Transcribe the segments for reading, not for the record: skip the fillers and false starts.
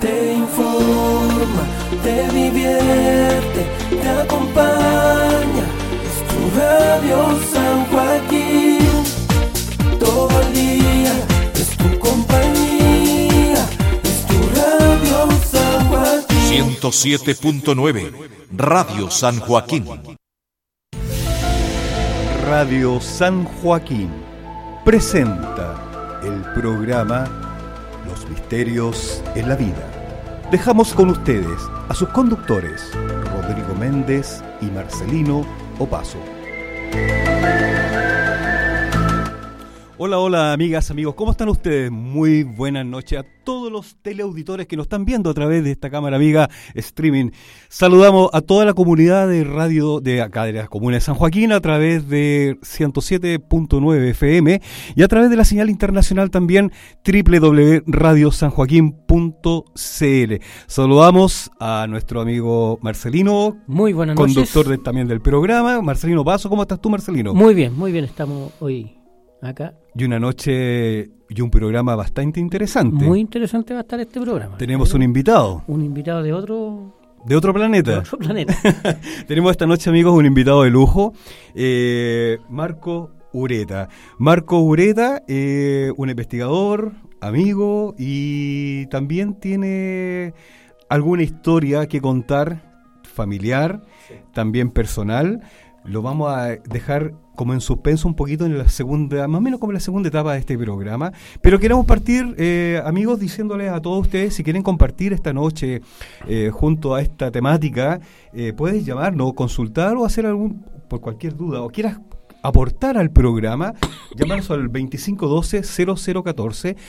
te informa, te divierte, te acompaña. Es tu Radio San Joaquín, todo el día es tu compañía. Es tu Radio San Joaquín. 107.9 Radio San Joaquín. Radio San Joaquín presenta el programa Los Misterios en la Vida. Dejamos con ustedes a sus conductores, Rodrigo Méndez y Marcelino Opaso. Hola, hola amigas, amigos, ¿cómo están ustedes? Muy buenas noches a todos los teleauditores que nos están viendo a través de esta cámara amiga streaming. Saludamos a toda la comunidad de radio de acá de la comuna de San Joaquín a través de 107.9 FM y a través de la señal internacional también www.radiosanjoaquin.cl. Saludamos a nuestro amigo Marcelino. Muy buenas noches. Conductor también del programa. Marcelino Paso, ¿cómo estás tú, Marcelino? Muy bien, estamos hoy acá. Y una noche y un programa bastante interesante. Muy interesante va a estar este programa. Tenemos un invitado. Un invitado de otro... ¿De otro planeta? De otro planeta. Tenemos esta noche, amigos, un invitado de lujo, Marco Ureta. Marco Ureta, un investigador, amigo, y también tiene alguna historia que contar, familiar, también personal. Lo vamos a dejar como en suspenso un poquito en la segunda, más o menos como en la segunda etapa de este programa, pero queremos partir, amigos, diciéndoles a todos ustedes, si quieren compartir esta noche junto a esta temática, puedes llamarnos, consultar o hacer por cualquier duda, o quieras aportar al programa, llamarnos al 2512-0014,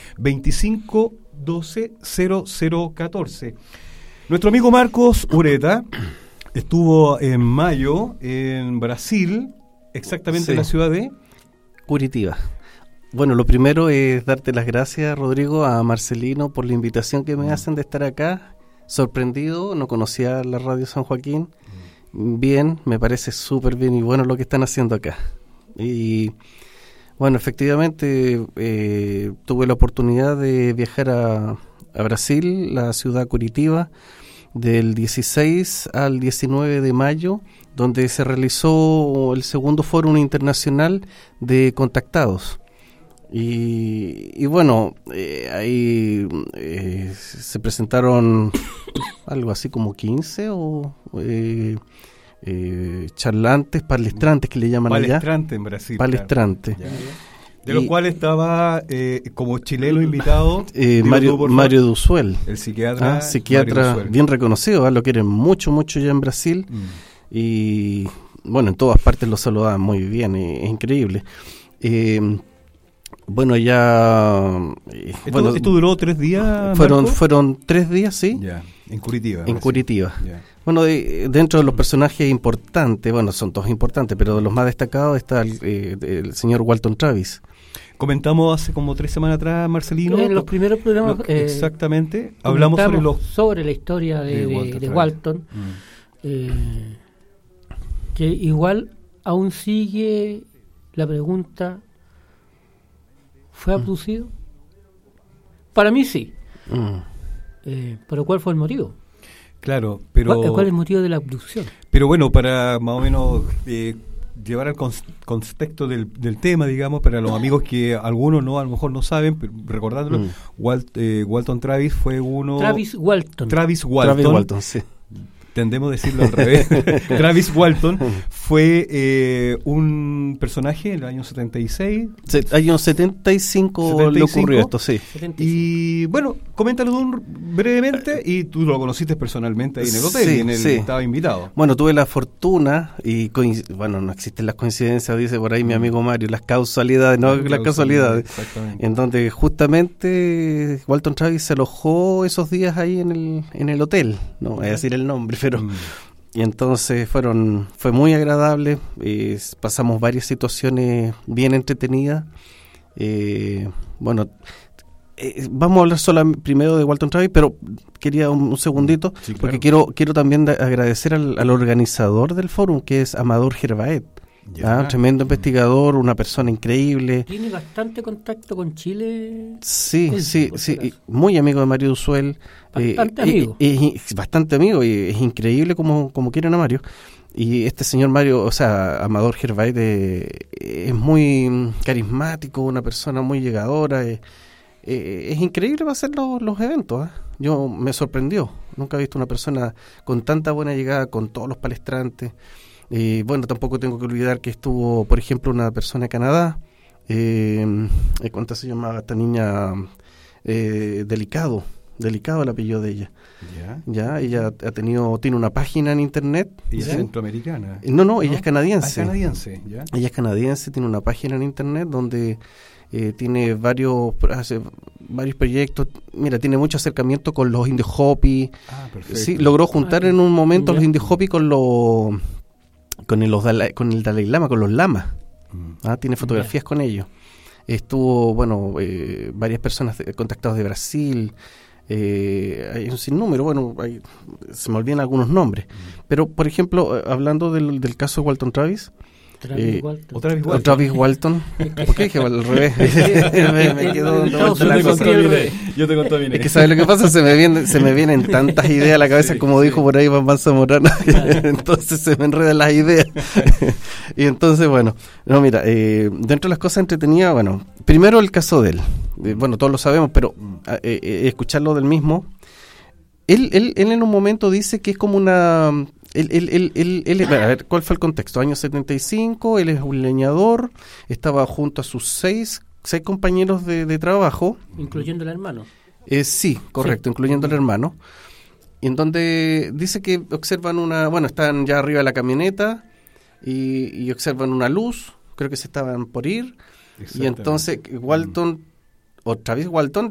2512-0014. Nuestro amigo Marcos Ureta estuvo en mayo en Brasil, exactamente en la ciudad de Curitiba. Bueno, lo primero es darte las gracias, Rodrigo, a Marcelino por la invitación que me hacen de estar acá. Sorprendido, no conocía la Radio San Joaquín. Bien, me parece súper bien y bueno lo que están haciendo acá. Y bueno, efectivamente tuve la oportunidad de viajar a Brasil, la ciudad Curitiba, del 16 al 19 de mayo, donde se realizó el segundo Fórum Internacional de Contactados. Y bueno, ahí se presentaron algo así como 15 charlantes, palestrantes que le llaman Palestrante allá. En Brasil. Palestrante. Claro. De los cuales estaba como chileno invitado Mario Duzuel, el psiquiatra. Psiquiatra bien reconocido, lo quieren mucho ya en Brasil. Y bueno, en todas partes lo saludaban muy bien, es increíble. Bueno, ya... ¿Esto duró 3 días, Fueron 3 días, sí. Ya, en Curitiba. En Curitiba. Ya. Bueno, dentro de los personajes importantes, bueno, son todos importantes, pero de los más destacados está el señor Walton Travis. Comentamos hace como 3 semanas atrás, Marcelino. En los primeros programas. Exactamente. Hablamos sobre la historia de Walton. Que igual aún sigue la pregunta: ¿fue abducido? Para mí sí. Pero ¿cuál fue el motivo? Claro, pero... ¿Cuál es el motivo de la abducción? Pero bueno, para más o menos llevar al contexto del tema, digamos, para los amigos que algunos no, a lo mejor no saben, pero recordándolo, Walton Travis fue uno... Travis Walton, sí. Tendemos a decirlo al revés. Travis Walton fue un personaje en el año 76. Año 75 le ocurrió esto, sí. 75. Y bueno, coméntalo brevemente, y tú lo conociste personalmente ahí en el hotel, estaba invitado. Bueno, tuve la fortuna, y bueno, no existen las coincidencias, dice por ahí mi amigo Mario, las causalidades, las casualidades. Exactamente. En donde justamente Walton Travis se alojó esos días ahí en el hotel, no voy a decir el nombre, pero y entonces fue muy agradable. Pasamos varias situaciones bien entretenidas. Bueno, vamos a hablar primero de Walton Travis, pero quería un segundito, porque quiero también agradecer al organizador del fórum, que es Amador Gervaet. Tremendo investigador, una persona increíble. Tiene bastante contacto con Chile. Sí, Por sí, si y acaso. muy amigo de Mario Duzuel. Bastante amigo. Bastante amigo, y es increíble como quieren a Mario. Y este señor Mario, o sea, Amador Gervais, es muy carismático, una persona muy llegadora. Es increíble para hacer los eventos. Yo me sorprendió. Nunca he visto una persona con tanta buena llegada, con todos los palestrantes. Bueno, tampoco tengo que olvidar que estuvo, por ejemplo, una persona de Canadá. ¿Cuánto se llamaba esta niña? Delicado el apellido de ella. Ya, ella tiene una página en internet. ¿Ella es ¿sí? centroamericana? No, ella es canadiense. Es canadiense, ¿ya? Ella es canadiense, tiene una página en internet donde hace varios proyectos. Mira, tiene mucho acercamiento con los Indie Hopi. Perfecto. Sí, logró juntar en un momento Ya. los Indie Hopi con el Dalai Lama, con los lamas. Tiene fotografías con ellos. Estuvo, varias personas contactadas de Brasil. Hay un sinnúmero, se me olvidan algunos nombres. Pero, por ejemplo, hablando del caso de Walton Travis. Travis Walton. ¿Por qué dije al revés? me quedo dando vuelta la cosa. Yo te conté. Es que ¿sabes lo que pasa? Se me vienen tantas ideas a la cabeza, como dijo por ahí Juan Zamorano. Entonces se me enredan las ideas. Y entonces, mira, dentro de las cosas entretenidas, primero el caso de él. Todos lo sabemos, pero escucharlo del mismo. Él en un momento dice que es como una... a ver, ¿cuál fue el contexto? Año 75, él es un leñador, estaba junto a sus seis compañeros de trabajo. Incluyendo el hermano. Sí, correcto, incluyendo el hermano. Y en donde dice que observan están ya arriba de la camioneta y observan una luz, creo que se estaban por ir. Y entonces Travis Walton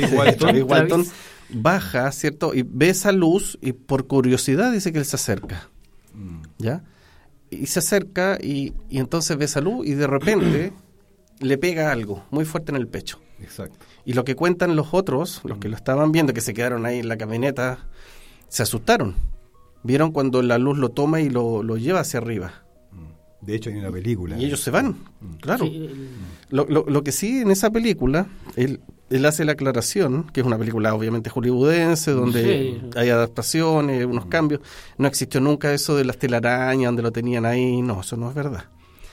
baja, ¿cierto? Y ve esa luz y por curiosidad dice que él se acerca. ¿Ya? Y se acerca y entonces ve esa luz y de repente le pega algo muy fuerte en el pecho. Exacto. Y lo que cuentan los otros, los que lo estaban viendo, que se quedaron ahí en la camioneta, se asustaron. Vieron cuando la luz lo toma y lo lleva hacia arriba. De hecho hay una película. Y ellos se van, claro. Sí, Lo que sí, en esa película, él hace la aclaración, que es una película obviamente hollywoodense, donde hay adaptaciones, unos cambios. No existió nunca eso de las telarañas, donde lo tenían ahí. No, eso no es verdad.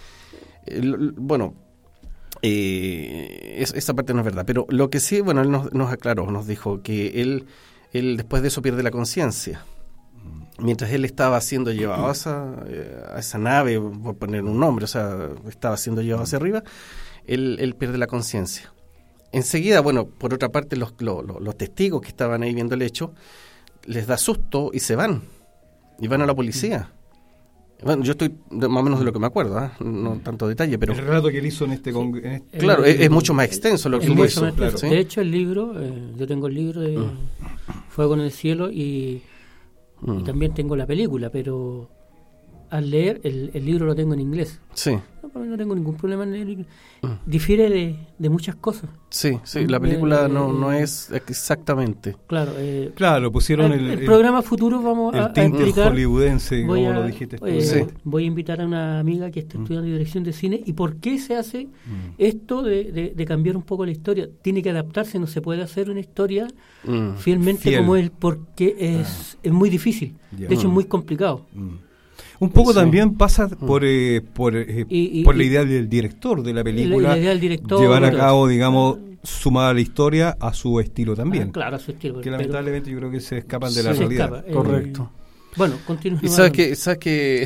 Esa parte no es verdad. Pero lo que sí, él nos aclaró, nos dijo que él después de eso pierde la conciencia. Mientras él estaba siendo llevado a esa nave, por poner un nombre, estaba siendo llevado hacia arriba, él pierde la conciencia. Enseguida, por otra parte, los testigos que estaban ahí viendo el hecho, les da susto y se van. Y van a la policía. Yo estoy más o menos de lo que me acuerdo, no tanto detalle, pero... El relato que él hizo en este... Claro, es mucho más extenso lo que él hizo. Claro. De hecho, el libro, yo tengo el libro de Fuego en el Cielo y también tengo la película, pero al leer el libro lo tengo en inglés. Sí. No tengo ningún problema en leer. Difiere de muchas cosas. Sí, la película no es exactamente. Claro. Claro, pusieron el programa futuro vamos a tinte explicar. hollywoodense, como lo dijiste. Voy a invitar a una amiga que está estudiando dirección de cine y por qué se hace esto de cambiar un poco la historia. Tiene que adaptarse, no se puede hacer una historia fielmente como él, porque es muy difícil. De hecho, es muy complicado. Un poco también pasa por la idea del director de la película, la idea del director, llevar a cabo, digamos, sumada la historia a su estilo también. Claro, a su estilo. Que lamentablemente yo creo que se escapan de la realidad. Correcto. Continúa. Y sabes que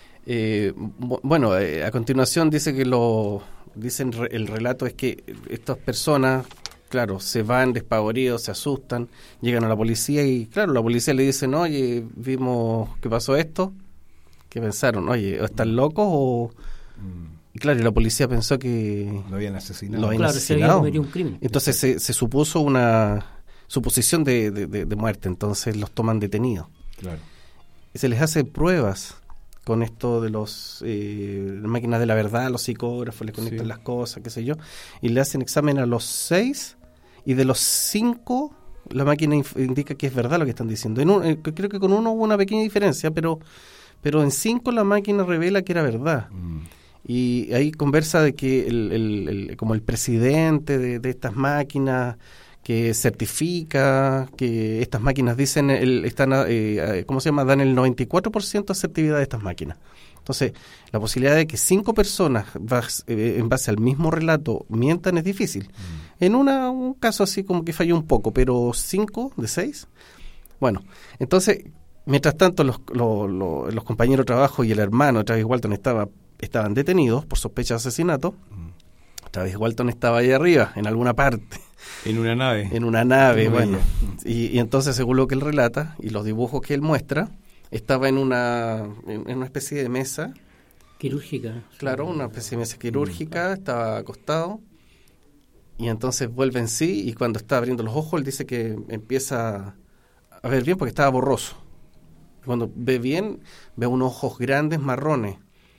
a continuación dice que el relato es que estas personas, claro, se van despavoridos, se asustan, llegan a la policía y claro, la policía le dice, oye, vimos que pasó esto. Que pensaron, oye, ¿o están locos o...? Y claro, y la policía pensó que... Lo habían asesinado. Se había cometido un crimen. Entonces se supuso una suposición de muerte, entonces los toman detenidos. Claro. Y se les hace pruebas con esto de las máquinas de la verdad, los psicógrafos, les conectan las cosas, qué sé yo, y le hacen examen a los 6, y de los 5 la máquina indica que es verdad lo que están diciendo. Creo que con uno hubo una pequeña diferencia, pero en 5 la máquina revela que era verdad. y ahí conversa de que como el presidente de estas máquinas, que certifica que estas máquinas dicen, ¿cómo se llama? Dan el 94% de asertividad de estas máquinas. Entonces, la posibilidad de que 5 personas, en base al mismo relato, mientan es difícil. En un caso así como que falló un poco, pero 5 de 6. Bueno, entonces, mientras tanto, los compañeros de trabajo y el hermano de Travis Walton estaban detenidos por sospecha de asesinato. Travis Walton estaba ahí arriba, en alguna parte. En una nave. En una nave, bueno. Y entonces, según lo que él relata y los dibujos que él muestra, estaba en una especie de mesa. Quirúrgica. Claro, una especie de mesa quirúrgica, estaba acostado. Y entonces vuelve en sí, y cuando está abriendo los ojos, él dice que empieza a ver bien porque estaba borroso. Cuando ve bien, ve unos ojos grandes, marrones.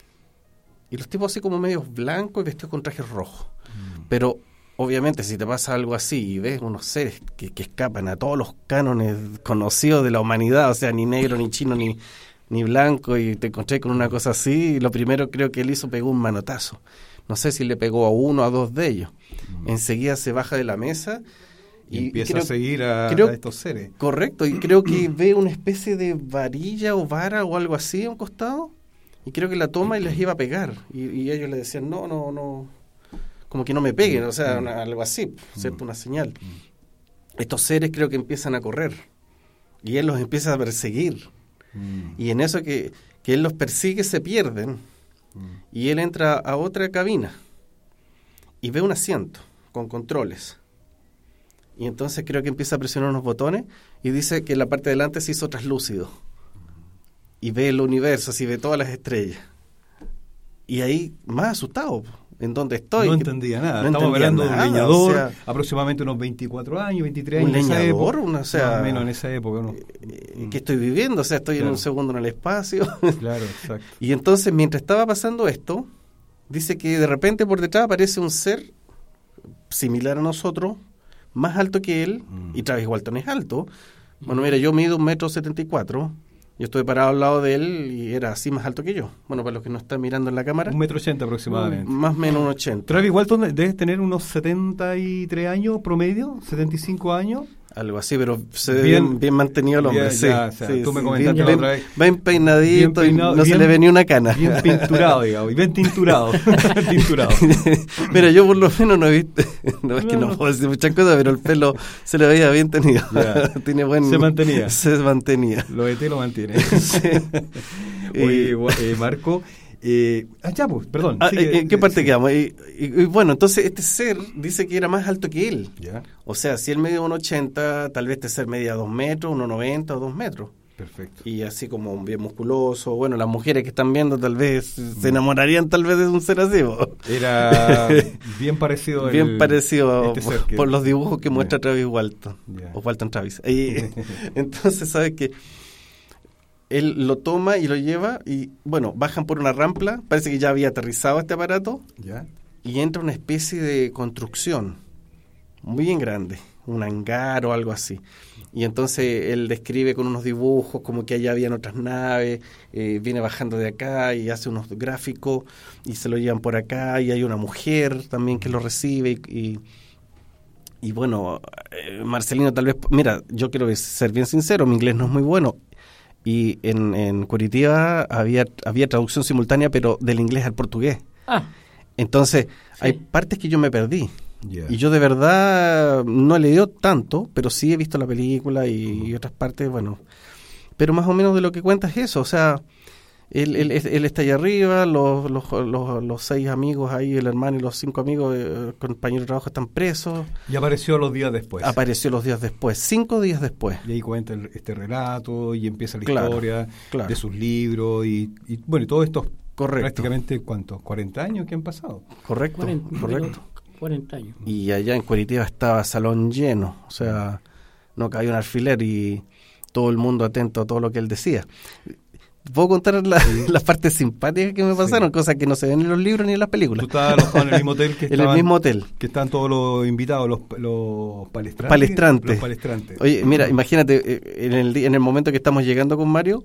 Y los tipos así como medios blancos y vestidos con trajes rojos. Pero obviamente si te pasa algo así y ves unos seres que escapan a todos los cánones conocidos de la humanidad, o sea, ni negro, ni chino, ni blanco, y te encontré con una cosa así, lo primero creo que él hizo, pegó un manotazo. No sé si le pegó a 1 o a 2 de ellos. Enseguida se baja de la mesa y empieza a seguir a estos seres. Correcto, y creo que ve una especie de varilla o vara o algo así a un costado, y creo que la toma y les iba a pegar. Y ellos le decían, no, como que no me peguen, o sea, algo así, ¿cierto? Una señal. Estos seres creo que empiezan a correr, y él los empieza a perseguir. Y en eso que él los persigue se pierden, y él entra a otra cabina, y ve un asiento con controles. Y entonces creo que empieza a presionar unos botones, y dice que la parte de delante se hizo traslúcido. Y ve el universo, así ve todas las estrellas. Y ahí, más asustado, ¿en dónde estoy? No entendía nada. Estamos hablando de un leñador, o sea, aproximadamente unos 24 años, 23 años. Un leñador, o sea, más o menos en esa época. ¿Qué estoy viviendo? O sea, estoy en un segundo en el espacio. Claro, exacto. Y entonces, mientras estaba pasando esto, dice que de repente por detrás aparece un ser similar a nosotros, más alto que él, y Travis Walton es alto. Bueno, mira, yo mido 1,74 m. Yo estuve parado al lado de él y era así más alto que yo. Bueno, para los que no están mirando en la cámara. 1,80 m aproximadamente. Más o menos 1,80 m. Travis Walton debe tener unos 73 años promedio, 75 años. Algo así, pero se ve bien mantenido el hombre. Tú me comentaste la otra vez. Bien peinadito, y no se le ve ni una cana. Bien pinturado, digamos, y bien tinturado. Mira, yo por lo menos no he visto, es que no puedo decir muchas cosas, pero el pelo se le veía bien tenido. Tiene se mantenía. Se mantenía. Lo ET lo mantiene. Sí. Oye, Marco... pues, perdón. ¿En qué parte quedamos? Y bueno, entonces este ser dice que era más alto que él. Ya. O sea, si él medía 1,80, tal vez este ser medía 2 metros, 1,90 o 2 metros. Perfecto. Y así como bien musculoso. Bueno, las mujeres que están viendo tal vez se enamorarían tal vez de un ser así. Era bien parecido. Bien parecido este ser por los dibujos que muestra Travis Walton. O Walton Travis. Entonces, ¿sabes qué? Él lo toma y lo lleva y, bueno, bajan por una rampa, parece que ya había aterrizado este aparato, ¿ya? Y entra una especie de construcción muy bien grande, un hangar o algo así. Y entonces él describe con unos dibujos como que allá habían otras naves, viene bajando de acá y hace unos gráficos y se lo llevan por acá y hay una mujer también que lo recibe y bueno, Marcelino tal vez, mira, yo quiero ser bien sincero, mi inglés no es muy bueno. Y en Curitiba había traducción simultánea, pero del inglés al portugués. Entonces, hay partes que yo me perdí. Yeah. Y yo de verdad no he leído tanto, pero sí he visto la película y otras partes, bueno. Pero más o menos de lo que cuenta es eso, o sea, él está allá arriba, los 6 amigos ahí, el hermano y los 5 amigos, compañeros de trabajo están presos. Y apareció los días después. 5 días después. Y ahí cuenta este relato y empieza la historia de sus libros y bueno, y todo esto. Correcto. Prácticamente, ¿cuántos? 40 años que han pasado. Correcto. 40 años. Y allá en Curitiba estaba salón lleno, o sea, no cabía un alfiler y todo el mundo atento a todo lo que él decía. Puedo contar las partes simpáticas que me pasaron, cosas que no se ven en los libros ni en las películas. Tú estabas alojado en el mismo hotel en el mismo hotel. Que están todos los invitados, los palestrantes. Los palestrantes. Oye, mira, imagínate, en el momento que estamos llegando con Mario,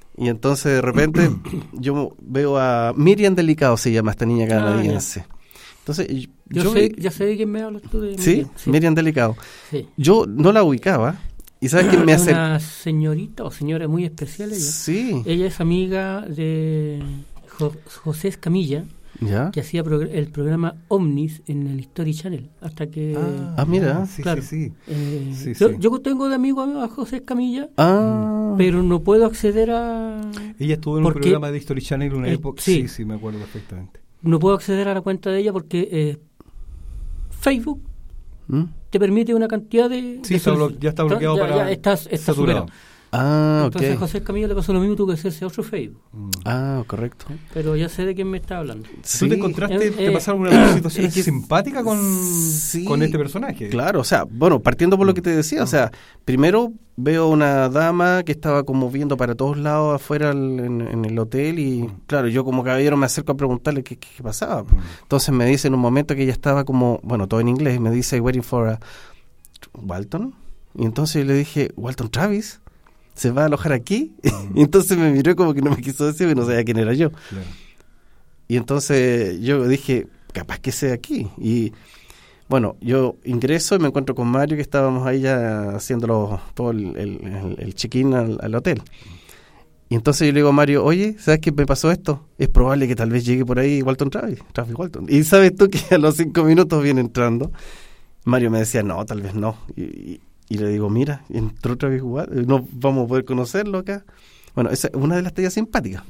Y entonces de repente yo veo a Miriam Delicado, se llama esta niña canadiense. Entonces ya sé de quién me hablas tú. ¿Sí? Miriam Delicado. Sí. Yo no la ubicaba. ¿Y sabes quién me hace? Una señorita o señora muy especial ella. Sí. Ella es amiga de José Escamilla, ¿Ya? que hacía el programa Omnis en el History Channel. Hasta que... mira. Sí, claro, sí. Yo tengo de amigo a José Escamilla, Ah. pero no puedo acceder a... Ella estuvo en un programa de History Channel en una época. Sí, me acuerdo perfectamente. No puedo acceder a la cuenta de ella porque Facebook te permite una cantidad de... Sí, ya está bloqueado ya está superado. Entonces José Escamilla le pasó lo mismo, tuvo que hacerse otro Facebook. Correcto. Pero ya sé de quién me está hablando. ¿Tú te encontraste, te pasaron una situación simpática con este personaje? Claro, o sea, bueno, partiendo por lo que te decía, o sea, primero veo una dama que estaba como viendo para todos lados afuera en el hotel y claro, yo como caballero me acerco a preguntarle qué pasaba. Entonces me dice en un momento que ella estaba como, bueno, todo en inglés, me dice waiting for a Walton. Y entonces yo le dije, ¿Walton Travis? ¿Se va a alojar aquí? Y entonces me miró como que no me quiso decir y no sabía quién era yo. Claro. Y entonces yo dije, capaz que sea aquí. Y bueno, yo ingreso y me encuentro con Mario, que estábamos ahí ya haciéndolo todo el check-in al hotel. Y entonces yo le digo a Mario, oye, ¿sabes qué me pasó esto? Es probable que tal vez llegue por ahí Travis Walton. Y sabes tú que a los 5 minutos viene entrando. Mario me decía, no, tal vez no. Y le digo, mira, entró Travis Walton, no vamos a poder conocerlo acá. Bueno, esa es una de las tallas simpáticas.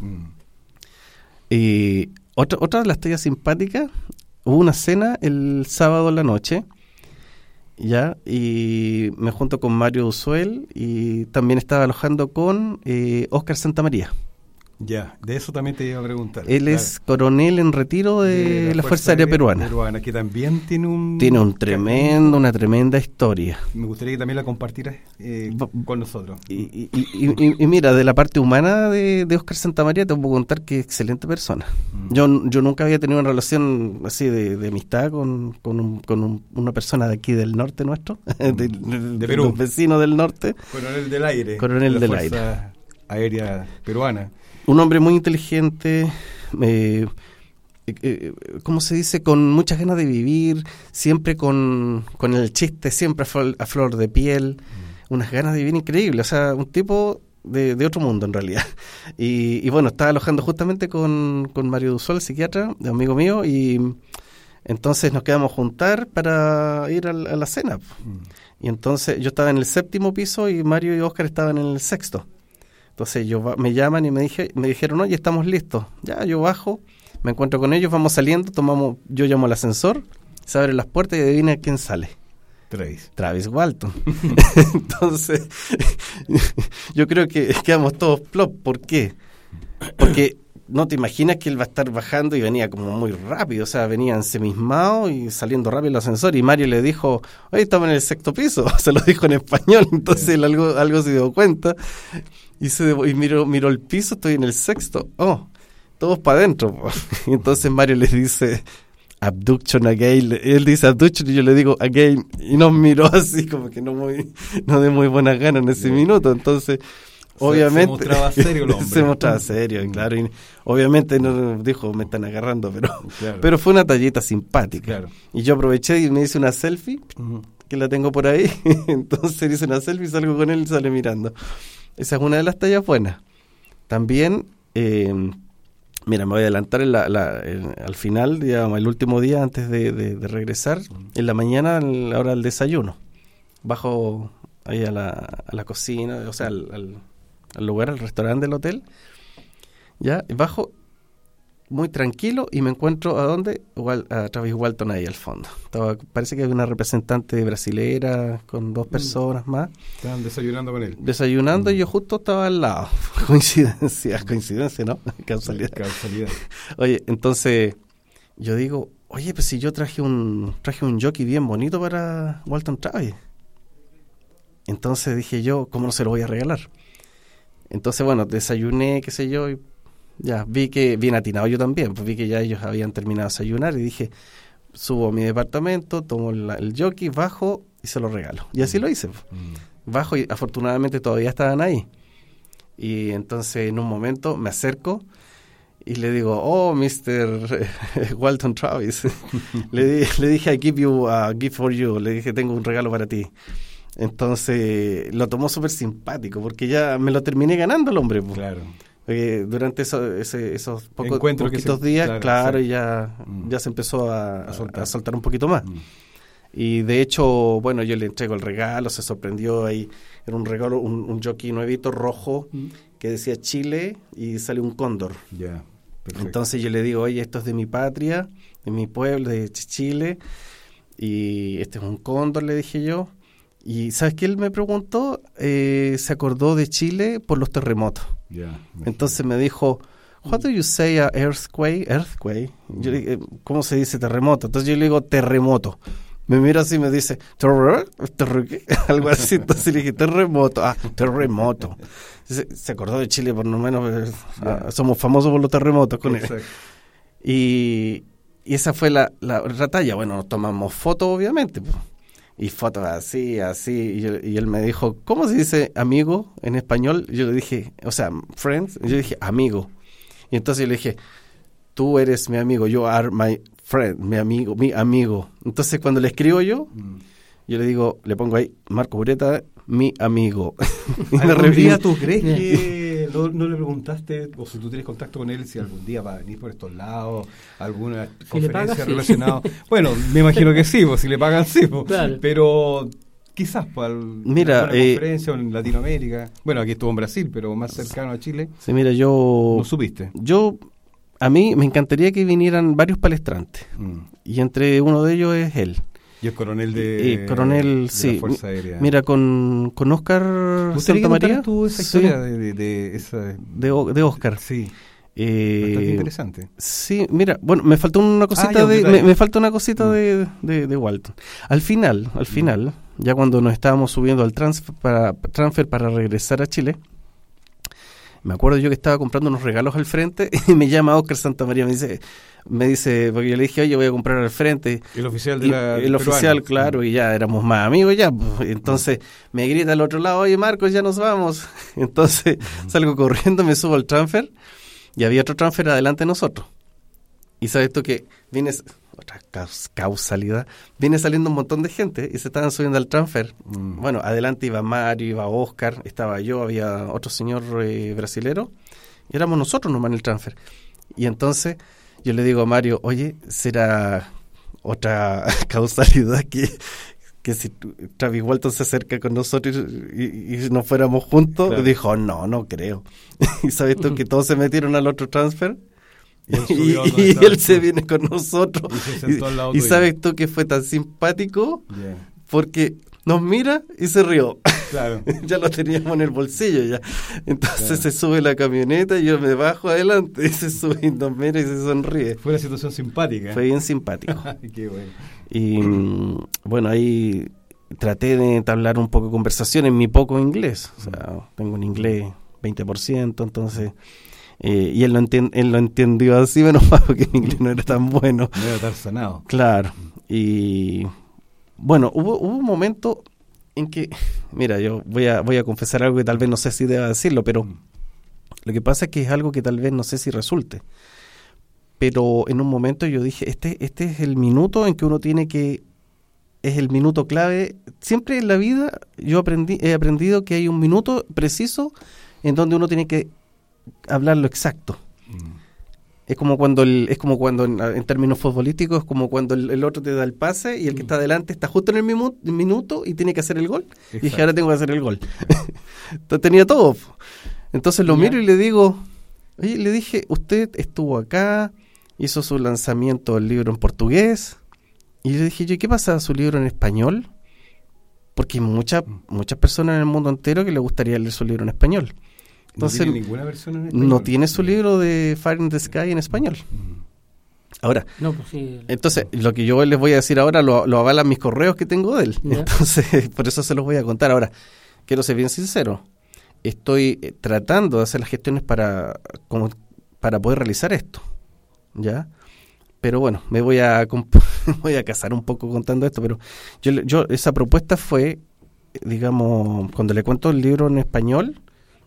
Y otra de las tallas simpáticas, hubo una cena el sábado en la noche, ya, y me junto con Mario Usuel y también estaba alojando con Óscar Santamaría. Ya, de eso también te iba a preguntar. Él es coronel en retiro de la Fuerza Aérea Peruana. Que también tiene una tremenda historia. Me gustaría que también la compartieras con nosotros. Y mira, de la parte humana de Óscar Santamaría te puedo contar que es excelente persona. Yo nunca había tenido una relación así de amistad con una persona de aquí del norte nuestro, de Perú, los vecinos del norte. Coronel del Aire. Coronel del Aire. Fuerza Aérea Peruana. Un hombre muy inteligente, ¿cómo se dice? Con muchas ganas de vivir, siempre con el chiste, siempre a flor de piel, unas ganas de vivir increíbles, o sea, un tipo de otro mundo en realidad. Y bueno, estaba alojando justamente con Mario Dusol, psiquiatra, amigo mío, y entonces nos quedamos a juntar para ir a la cena. Y entonces yo estaba en el 7º piso y Mario y Óscar estaban en el 6º. Entonces me llaman y me dijeron, oye, estamos listos. Ya, yo bajo, me encuentro con ellos, vamos saliendo, yo llamo al ascensor, se abren las puertas y adivina quién sale. Travis Walton. Entonces, yo creo que quedamos todos plop. ¿Por qué? Porque no te imaginas que él va a estar bajando y venía como muy rápido, o sea, venía ensimismado y saliendo rápido el ascensor, y Mario le dijo, oye, estamos en el 6º piso, se lo dijo en español, entonces él algo se dio cuenta, y miró el piso, estoy en el 6º, todos para adentro, y entonces Mario le dice, abduction again, él dice abduction y yo le digo again, y nos miró así como que no de muy buenas ganas en ese minuto, entonces... Obviamente se mostraba serio el hombre. Se mostraba serio, claro. Y obviamente no dijo, me están agarrando, pero fue una tallita simpática. Claro. Y yo aproveché y me hice una selfie, que la tengo por ahí. Entonces hice una selfie, salgo con él y sale mirando. Esa es una de las tallas buenas. También, mira, me voy a adelantar al final, digamos, el último día antes de regresar, en la mañana, a la hora del desayuno. Bajo ahí a la cocina, o sea, al lugar, al restaurante del hotel, ya, bajo muy tranquilo y me encuentro a Travis Walton ahí al fondo. Parece que había una representante brasilera con 2 personas más. Estaban desayunando con él. Y yo justo estaba al lado. Coincidencia, ¿no? Causalidad. Oye, entonces yo digo, oye, pues si yo traje un jockey bien bonito para Walton Travis. Entonces dije yo, ¿cómo no se lo voy a regalar? Entonces, bueno, desayuné, qué sé yo, y ya vi que, bien atinado yo también, pues vi que ya ellos habían terminado de desayunar y dije, subo a mi departamento, tomo el jockey, bajo y se lo regalo. Y así lo hice. Bajo y afortunadamente todavía estaban ahí. Y entonces en un momento me acerco y le digo, oh, Mr. Walton Travis. le dije, I give you a gift for you. Le dije, tengo un regalo para ti. Entonces lo tomó súper simpático porque ya me lo terminé ganando el hombre. Pues. Claro. Durante esos poquitos días, claro, ya se empezó a soltar un poquito más. Y de hecho, bueno, yo le entrego el regalo, se sorprendió ahí. Era un regalo, un jockey nuevito rojo que decía Chile y sale un cóndor. Ya, perfecto. Entonces yo le digo, oye, esto es de mi patria, de mi pueblo, de Chile, y este es un cóndor, le dije yo. Y ¿sabes qué? Él me preguntó, se acordó de Chile por los terremotos. Yeah, entonces me dijo, what do you say a earthquake? Yo le dije, ¿cómo se dice terremoto? Entonces yo le digo terremoto. Me mira así y me dice, algo así. Entonces le dije, terremoto. Terremoto. Se acordó de Chile, por lo menos. Somos famosos por los terremotos con él. Y esa fue la talla. Bueno, nos tomamos fotos, obviamente. Y fotos así. Y él me dijo, ¿cómo se dice amigo en español? Yo le dije, o sea, friends. Yo le dije, amigo. Y entonces yo le dije, tú eres mi amigo, you are my friend, mi amigo. Entonces cuando le escribo yo le digo, le pongo ahí, Marco Ureta, mi amigo. ¿Algún día tú crees que no le preguntaste, o si tú tienes contacto con él, si algún día va a venir por estos lados, alguna conferencia relacionada? Bueno, me imagino que sí, pues si le pagan sí, pues, claro. Pero quizás para alguna conferencia en Latinoamérica. Bueno, aquí estuvo en Brasil, pero más cercano a Chile. Sí, mira, ¿no supiste? A mí me encantaría que vinieran varios palestrantes, y entre uno de ellos es él. Y el coronel de sí. la Fuerza Aérea. Mira, con Oscar Santamaría. ¿Tú esa historia de Oscar? Sí. Bastante interesante. Sí, mira, bueno, me faltó una cosita me falta una cosita de Walton. Al final, ya cuando nos estábamos subiendo al transfer para regresar a Chile, me acuerdo yo que estaba comprando unos regalos al frente y me llama Oscar Santamaría, me dice, porque yo le dije, oye, voy a comprar al frente. El oficial el oficial, claro, y ya éramos más amigos ya. Entonces me grita al otro lado, oye, Marcos, ya nos vamos. Entonces salgo corriendo, me subo al transfer y había otro transfer adelante de nosotros. Y sabes tú que otra causalidad, viene saliendo un montón de gente y se estaban subiendo al transfer. Bueno, adelante iba Mario, iba Oscar, estaba yo, había otro señor brasilero, y éramos nosotros nomás en el transfer. Y entonces yo le digo a Mario, oye, ¿será otra causalidad que si Travis Walton se acerca con nosotros y nos fuéramos juntos? Claro. Dijo, no creo. Y sabes tú que todos se metieron al otro transfer. Y él se viene con nosotros. Y sabes tú que fue tan simpático, porque nos mira y se rió. Claro. Ya lo teníamos en el bolsillo ya. Entonces se sube la camioneta y yo me bajo adelante y se sube y nos mira y se sonríe. Fue una situación simpática. Fue bien simpático. Qué bueno. Y bueno, ahí traté de entablar un poco de conversación en mi poco inglés. O sea, tengo un inglés 20%, entonces... y él lo entendió así, menos mal, porque mi inglés no era tan bueno. No era tan sanado. Claro. Y bueno, hubo un momento en que, mira, yo voy a confesar algo que tal vez no sé si deba decirlo, pero lo que pasa es que es algo que tal vez no sé si resulte. Pero en un momento yo dije, este es el minuto en que uno tiene que, es el minuto clave. Siempre en la vida he aprendido que hay un minuto preciso en donde uno tiene que hablar lo exacto. Es como cuando en términos futbolísticos, es como cuando el otro te da el pase y el que está adelante está justo en el minuto y tiene que hacer el gol. Exacto. Y dije, ahora tengo que hacer el gol. Entonces tenía todo. Entonces lo miro y le digo, oye, le dije, usted estuvo acá, hizo su lanzamiento del libro en portugués, y le dije yo, ¿qué pasa su libro en español? Porque hay muchas personas en el mundo entero que les gustaría leer su libro en español. Entonces, ¿no tiene ninguna versión en español? No tiene su libro de Fire in the Sky en español. Ahora, entonces, lo que yo les voy a decir ahora lo avalan mis correos que tengo de él. ¿Ya? Entonces, por eso se los voy a contar. Ahora, quiero ser bien sincero. Estoy tratando de hacer las gestiones para poder realizar esto. ¿Ya? Pero bueno, me voy a casar un poco contando esto, pero yo esa propuesta fue, digamos, cuando le cuento el libro en español,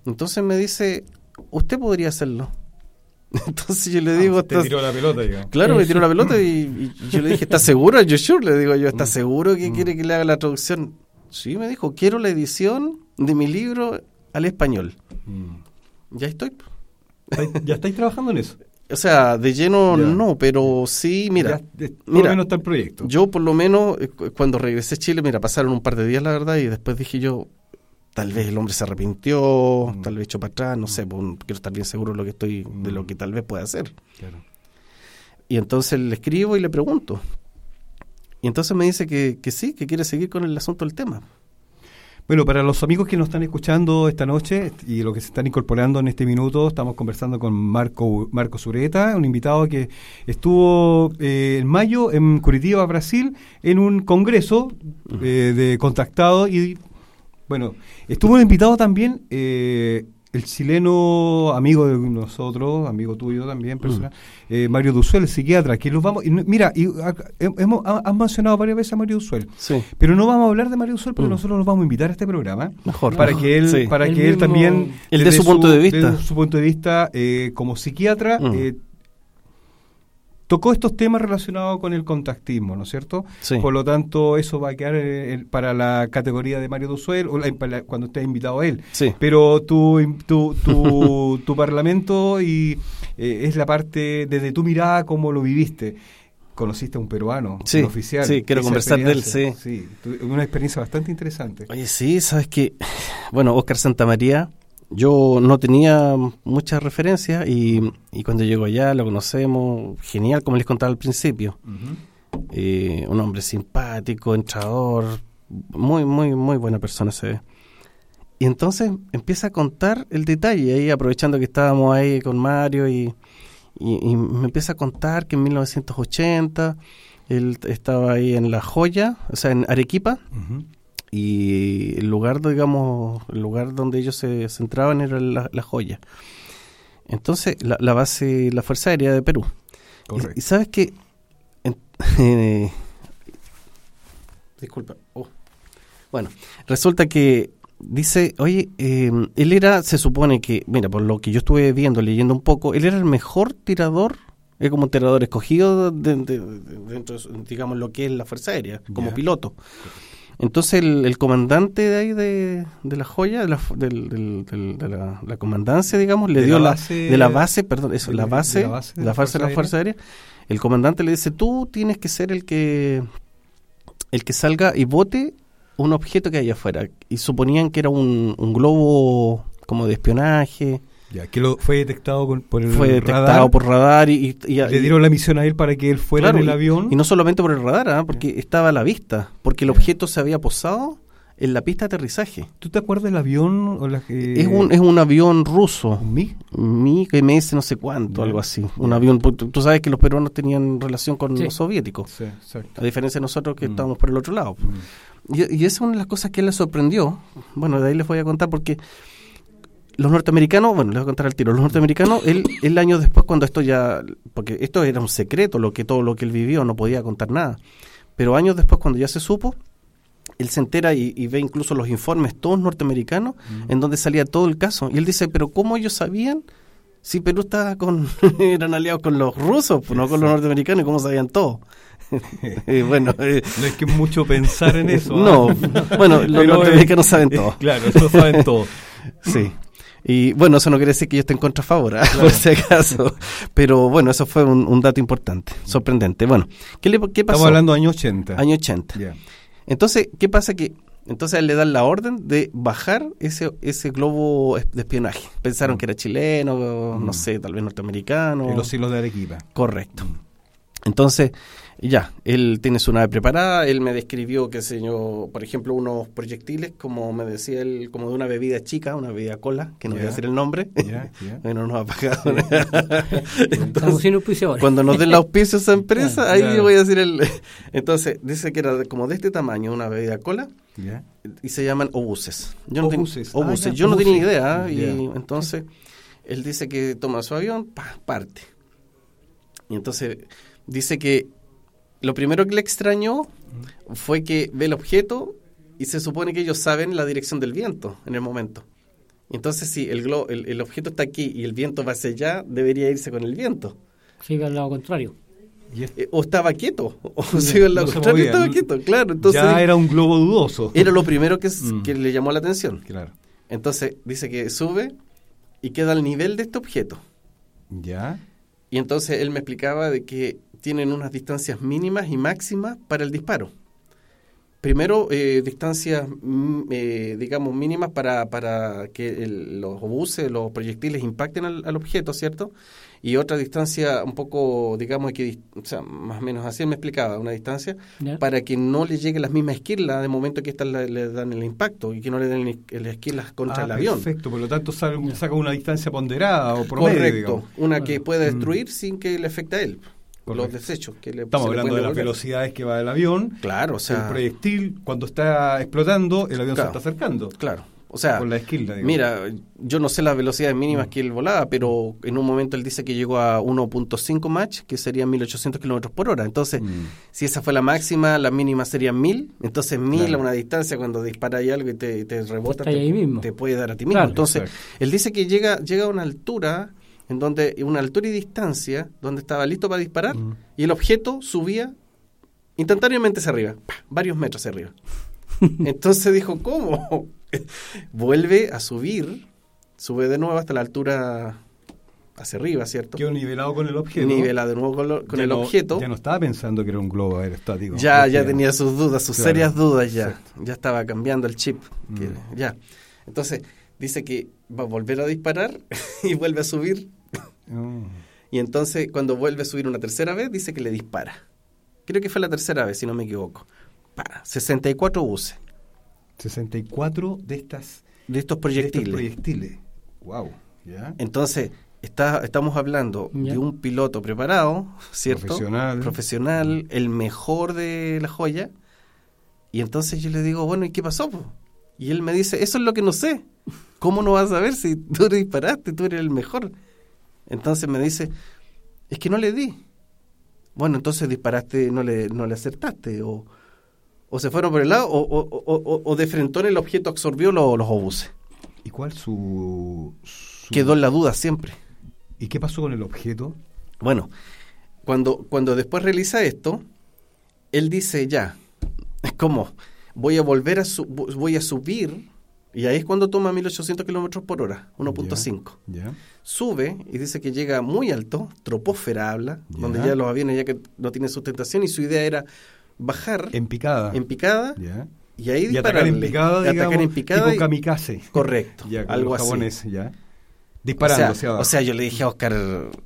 Entonces me dice, usted podría hacerlo. Entonces yo le digo... Te tiró la pelota, digamos. Claro, me tiró la pelota y yo le dije, ¿estás seguro? Yo sure, le digo yo, ¿estás seguro que quiere que le haga la traducción? Sí, me dijo, quiero la edición de mi libro al español. Ya estoy. ¿Ya estáis trabajando en eso? O sea, de lleno Ya. no, pero sí, mira. Por lo menos está el proyecto. Yo por lo menos, cuando regresé a Chile, mira, pasaron un par de días, la verdad, y después dije yo, tal vez el hombre se arrepintió, tal vez echó para atrás, no sé, pues, quiero estar bien seguro de lo que tal vez pueda hacer. Claro. Y entonces le escribo y le pregunto. Y entonces me dice que sí, que quiere seguir con el asunto del tema. Bueno, para los amigos que nos están escuchando esta noche y los que se están incorporando en este minuto, estamos conversando con Marco Ureta, un invitado que estuvo en mayo en Curitiba, Brasil, en un congreso de contactados y, bueno, estuvo invitado también el chileno amigo de nosotros, amigo tuyo también, personal, Mario Duzuel, psiquiatra, que los vamos... Mira, han mencionado varias veces a Mario Duzuel, Sí. pero no vamos a hablar de Mario Duzuel porque nosotros nos vamos a invitar a este programa. Mejor. Para que él, Sí. para Él que él mismo- también... Él dé desde su punto de vista. desde su punto de vista como psiquiatra... tocó estos temas relacionados con el contactismo, ¿no es cierto? Sí. Por lo tanto, eso va a quedar para la categoría de Mario Duzuel cuando esté invitado a él. Sí. Pero tu parlamento es la parte, desde tu mirada, cómo lo viviste. Conociste a un peruano, Sí, un oficial. sí, quiero Esa conversar de él, experiencia, sí. Una experiencia bastante interesante. Oye, sí, sabes que, bueno, Óscar Santamaría, yo no tenía muchas referencias y cuando llego allá lo conocemos, genial, como les contaba al principio. Un hombre simpático, entrador, muy, muy, muy buena persona se ve. Y entonces empieza a contar el detalle, ahí aprovechando que estábamos ahí con Mario y me empieza a contar que en 1980 él estaba ahí en La Joya, o sea, en Arequipa, y el lugar, digamos, el lugar donde ellos se centraban era La Joya. Entonces, la base, la Fuerza Aérea de Perú. Correcto. Y sabes que... disculpa. Bueno, resulta que dice, oye, él era, se supone que, mira, por lo que yo estuve viendo, leyendo un poco, él era el mejor tirador, como tirador escogido dentro de, digamos, lo que es la Fuerza Aérea, como Ya. piloto. Entonces el comandante de ahí de La Joya, de la comandancia, digamos, le De dio la la base- de la base, perdón, eso, de la la base, base de la la Fuerza Fuerza Aérea. El comandante le dice, tú tienes que ser el que salga y bote un objeto que hay afuera. Y suponían que era un globo como de espionaje. Ya, que fue detectado por el Fue detectado radar. por radar y Le dieron la misión a él para que él fuera claro, en el avión. Y no solamente por el radar, porque estaba a la vista. Porque el objeto se había posado en la pista de aterrizaje. ¿Tú te acuerdas del avión? O Es un avión ruso. ¿Un MiG? MiG MS no sé cuánto, Ya. algo así. Un avión, tú sabes que los peruanos tenían relación con Sí. los soviéticos. Sí, exacto. A diferencia de nosotros que estábamos por el otro lado. Y esa es una de las cosas que a él le sorprendió. Bueno, de ahí les voy a contar porque los norteamericanos, bueno, les voy a contar al tiro. Los norteamericanos, él años después cuando esto ya, porque esto era un secreto, todo lo que él vivió, no podía contar nada. Pero años después cuando ya se supo, él se entera y ve incluso los informes todos norteamericanos en donde salía todo el caso. Y él dice, pero ¿cómo ellos sabían si Perú estaba eran aliados con los rusos, pues, no con los norteamericanos, y cómo sabían todo? Bueno, No es que mucho pensar en eso. no, bueno, los Pero, norteamericanos saben todo. Claro, eso saben todo. Sí. Y bueno, eso no quiere decir que yo esté en contra a favor, por si acaso. Pero bueno, eso fue un dato importante, sorprendente. Bueno, ¿qué pasó? Estamos hablando de años 80. Año 80. Ya. Entonces, ¿qué pasa? Que entonces a él le dan la orden de bajar ese globo de espionaje. Pensaron que era chileno, no sé, tal vez norteamericano. En los hilos de Arequipa. Correcto. Entonces, ya, él tiene su nave preparada, él me describió, qué sé yo, por ejemplo, unos proyectiles, como me decía él, como de una bebida chica, una bebida cola, que no voy a decir el nombre. Ya, ya. Bueno, nos ha pagado. Estamos sin auspiciadores. Cuando nos den el auspicio a esa empresa, ahí Claro. voy a decir el... Entonces, dice que era como de este tamaño, una bebida cola, Ya. y se llaman obuses. Yo no Obuses. obuses. Ya, Yo no tenía obuses. idea, y Ya. entonces él dice que toma su avión, parte. Y entonces dice que lo primero que le extrañó fue que ve el objeto y se supone que ellos saben la dirección del viento en el momento. Entonces, si el objeto está aquí y el viento va hacia allá, debería irse con el viento. Sigue al lado contrario. O estaba quieto, o sigue al lado contrario, estaba quieto, claro. Entonces, ya era un globo dudoso. Era lo primero que le llamó la atención. Claro. Entonces, dice que sube y queda al nivel de este objeto. Ya. Y entonces él me explicaba de que tienen unas distancias mínimas y máximas para el disparo. Primero, distancias, digamos, mínimas para que los obuses, los proyectiles impacten al objeto, ¿cierto? Y otra distancia un poco, digamos, o sea, más o menos así él me explicaba, una distancia para que no le llegue las mismas esquirlas de momento que estas le dan el impacto y que no le den las esquirlas contra el avión. Perfecto, por lo tanto saca una distancia ponderada o promedio. Correcto, digamos. una que pueda destruir sin que le afecte a él. Correcto. Los desechos que estamos hablando de las velocidades que va el avión. Claro, o sea, el proyectil cuando está explotando el avión se está acercando. Claro, o sea, con la esquila, mira, yo no sé las velocidades mínimas que él volaba, pero en un momento él dice que llegó a 1.5 Mach, que serían 1800 kilómetros por hora. Entonces, si esa fue la máxima, la mínima serían 1000. Entonces 1000 a una distancia, cuando dispara ahí algo y te rebota, te puede dar a ti mismo. Claro, entonces, él dice que llega a una altura en donde una altura y distancia donde estaba listo para disparar y el objeto subía instantáneamente hacia arriba, varios metros hacia arriba. Entonces dijo, ¿cómo? Vuelve a subir, sube de nuevo hasta la altura hacia arriba, ¿cierto? Quedó nivelado con el objeto. Nivela de nuevo con el objeto. Ya no estaba pensando que era un globo aerostático. Ya tenía sus dudas, sus serias dudas ya. Exacto. Ya estaba cambiando el chip. Ya. Entonces, dice que va a volver a disparar y vuelve a subir. Y entonces, cuando vuelve a subir una tercera vez, dice que le dispara. Creo que fue la tercera vez, si no me equivoco. 64 buses. 64 de estos proyectiles. Wow. ¿Ya? Entonces, estamos hablando de un piloto preparado, ¿cierto? Profesional, el mejor de la joya. Y entonces yo le digo, bueno, ¿y qué pasó? Y él me dice, eso es lo que no sé. ¿Cómo no vas a ver si tú disparaste, tú eres el mejor? Entonces me dice, es que no le di. Bueno, entonces disparaste, no le acertaste, o se fueron por el lado, o de frentón el objeto absorbió los obuses. ¿Y cuál su...? Quedó en la duda siempre. ¿Y qué pasó con el objeto? Bueno, cuando después realiza esto, él dice, ya, ¿cómo? Voy a subir, y ahí es cuando toma 1800 kilómetros por hora, 1.5. Sube y dice que llega muy alto, troposfera habla, donde ya los aviones ya que no tienen sustentación, y su idea era bajar en picada, y ahí disparar en picada, tipo kamikaze. Correcto, algo japonés, así. Disparando. O sea, yo le dije a Oscar,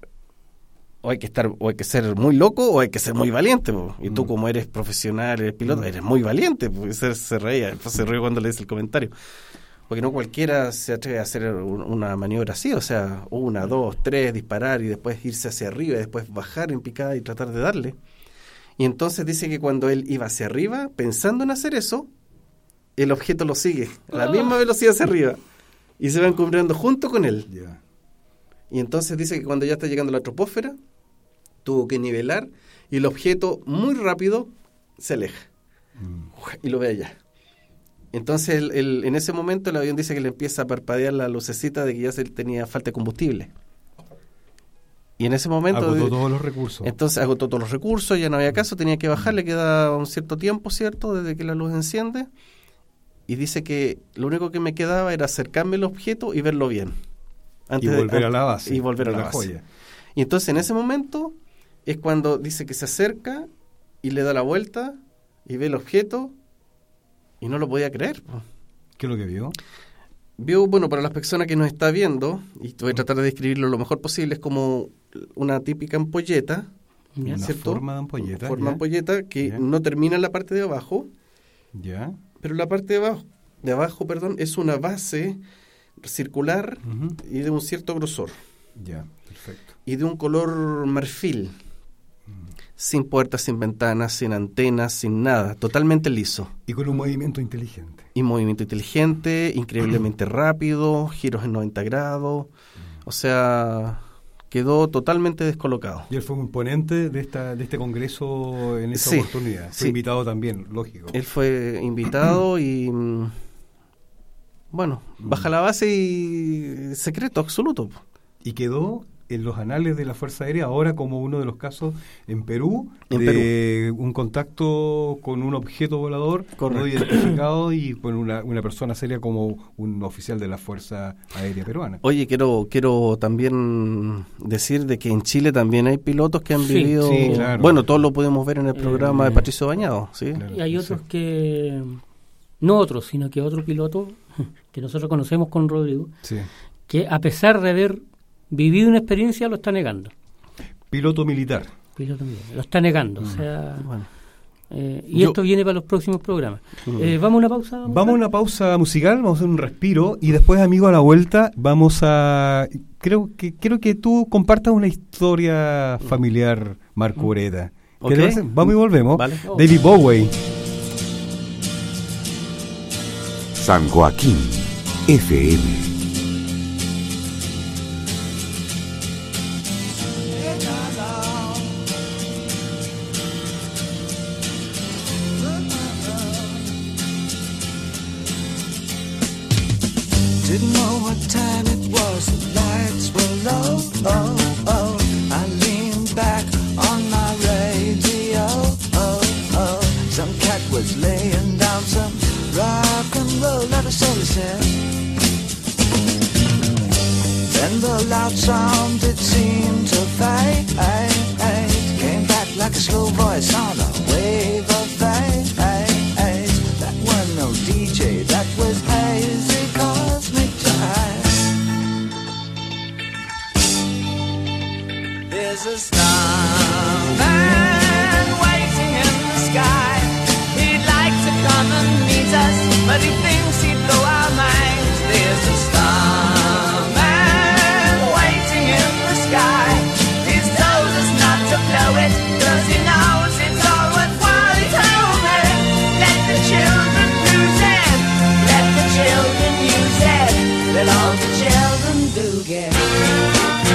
o hay que ser muy loco o hay que ser muy valiente, y tú como eres profesional, eres piloto, eres muy valiente, se reía, después se rió cuando le hice el comentario, porque no cualquiera se atreve a hacer una maniobra así, o sea, 1, 2, 3, disparar y después irse hacia arriba y después bajar en picada y tratar de darle. Y entonces dice que cuando él iba hacia arriba, pensando en hacer eso, el objeto lo sigue a la misma velocidad hacia arriba y se va encumbrando junto con él. Y entonces dice que cuando ya está llegando a la troposfera, tuvo que nivelar y el objeto muy rápido se aleja y lo ve allá. Entonces en ese momento el avión dice que le empieza a parpadear la lucecita de que ya tenía falta de combustible. Y en ese momento agotó todos los recursos. Entonces agotó todos los recursos, ya no había caso, tenía que bajar, le quedaba un cierto tiempo, ¿cierto?, desde que la luz enciende. Y dice que lo único que me quedaba era acercarme al objeto y verlo bien. A la base. Y volver a la base. Joya. Y entonces en ese momento es cuando dice que se acerca y le da la vuelta y ve el objeto y no lo podía creer. ¿Qué es lo que vio? Vio, bueno, para las personas que nos está viendo, y voy a tratar de describirlo lo mejor posible, es como una típica ampolleta, ¿cierto? Forma de ampolleta. Forma de ampolleta que no termina en la parte de abajo, pero la parte de abajo, es una base circular y de un cierto grosor. Perfecto. Y de un color marfil, sin puertas, sin ventanas, sin antenas, sin nada, totalmente liso. Y con un movimiento inteligente. Y movimiento inteligente, increíblemente rápido, giros en 90 grados, o sea, quedó totalmente descolocado. Y él fue un ponente de este congreso en esa oportunidad. Fue invitado también, lógico. Él fue invitado y bueno, baja la base y secreto absoluto. Y quedó en los anales de la Fuerza Aérea ahora como uno de los casos en Perú de un contacto con un objeto volador no identificado y con una persona seria como un oficial de la Fuerza Aérea Peruana. Oye, quiero también decir de que en Chile también hay pilotos que han vivido... Sí, claro. Bueno, todos lo podemos ver en el programa de Patricio Bañado, ¿sí? Claro, y hay otros que... No otros, sino que otro piloto que nosotros conocemos con Rodrigo, que a pesar de haber vivido una experiencia, lo está negando. Piloto militar. Lo está negando. O sea, esto viene para los próximos programas. ¿Vamos a una pausa? Vamos a una pausa musical, vamos a hacer un respiro y después, amigo, a la vuelta vamos a... Quiero que tú compartas una historia familiar, Marco Ureta. Okay. Vamos y volvemos. Vale. David Bowie. San Joaquín FM. Didn't know what time it was, the lights were low, oh, oh. I leaned back on my radio, oh, oh. Some cat was laying down some rock and roll, not a soul said. Then the loud sound, it seemed to fade, came back like a slow voice on a wave of fade. That was no DJ, that was hazy cosmic jive. There's a starman waiting in the sky. He'd like to come and meet us, but he thinks he'd blow our minds. There's a starman waiting in the sky. He's told us not to blow it, 'cause he knows it's all worthwhile. He told me, let the children use it, let the children use it, let all the children do get it.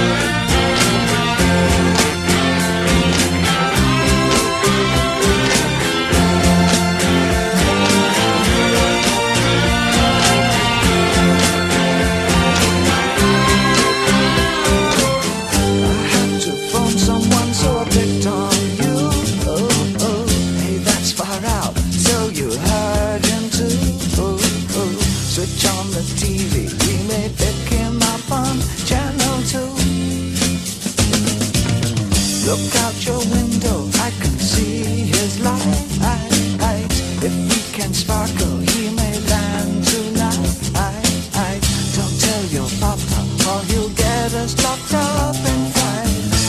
Switch on the TV, we may pick him up on channel 2. Look out your window, I can see his light. If we can sparkle, he may land tonight. Don't tell your papa, or he'll get us locked up in fights.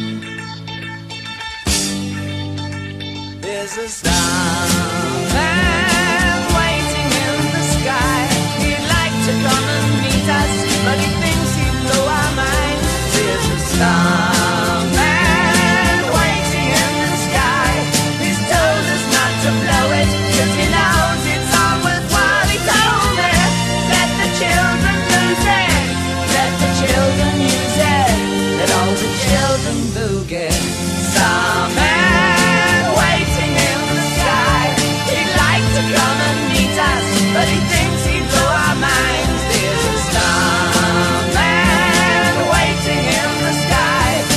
There's a starman waiting in the sky. To come and meet us, but he thinks he'd blow our minds. There's a starman waiting in the sky. He's told us not to blow it, 'cause he knows it's all worthwhile. He told me, let the children lose it, let the children use it, let all the children boogie. Starman waiting in the sky. He'd like to come and meet us, but he thinks he'd blow our minds. There's a starman waiting in the sky.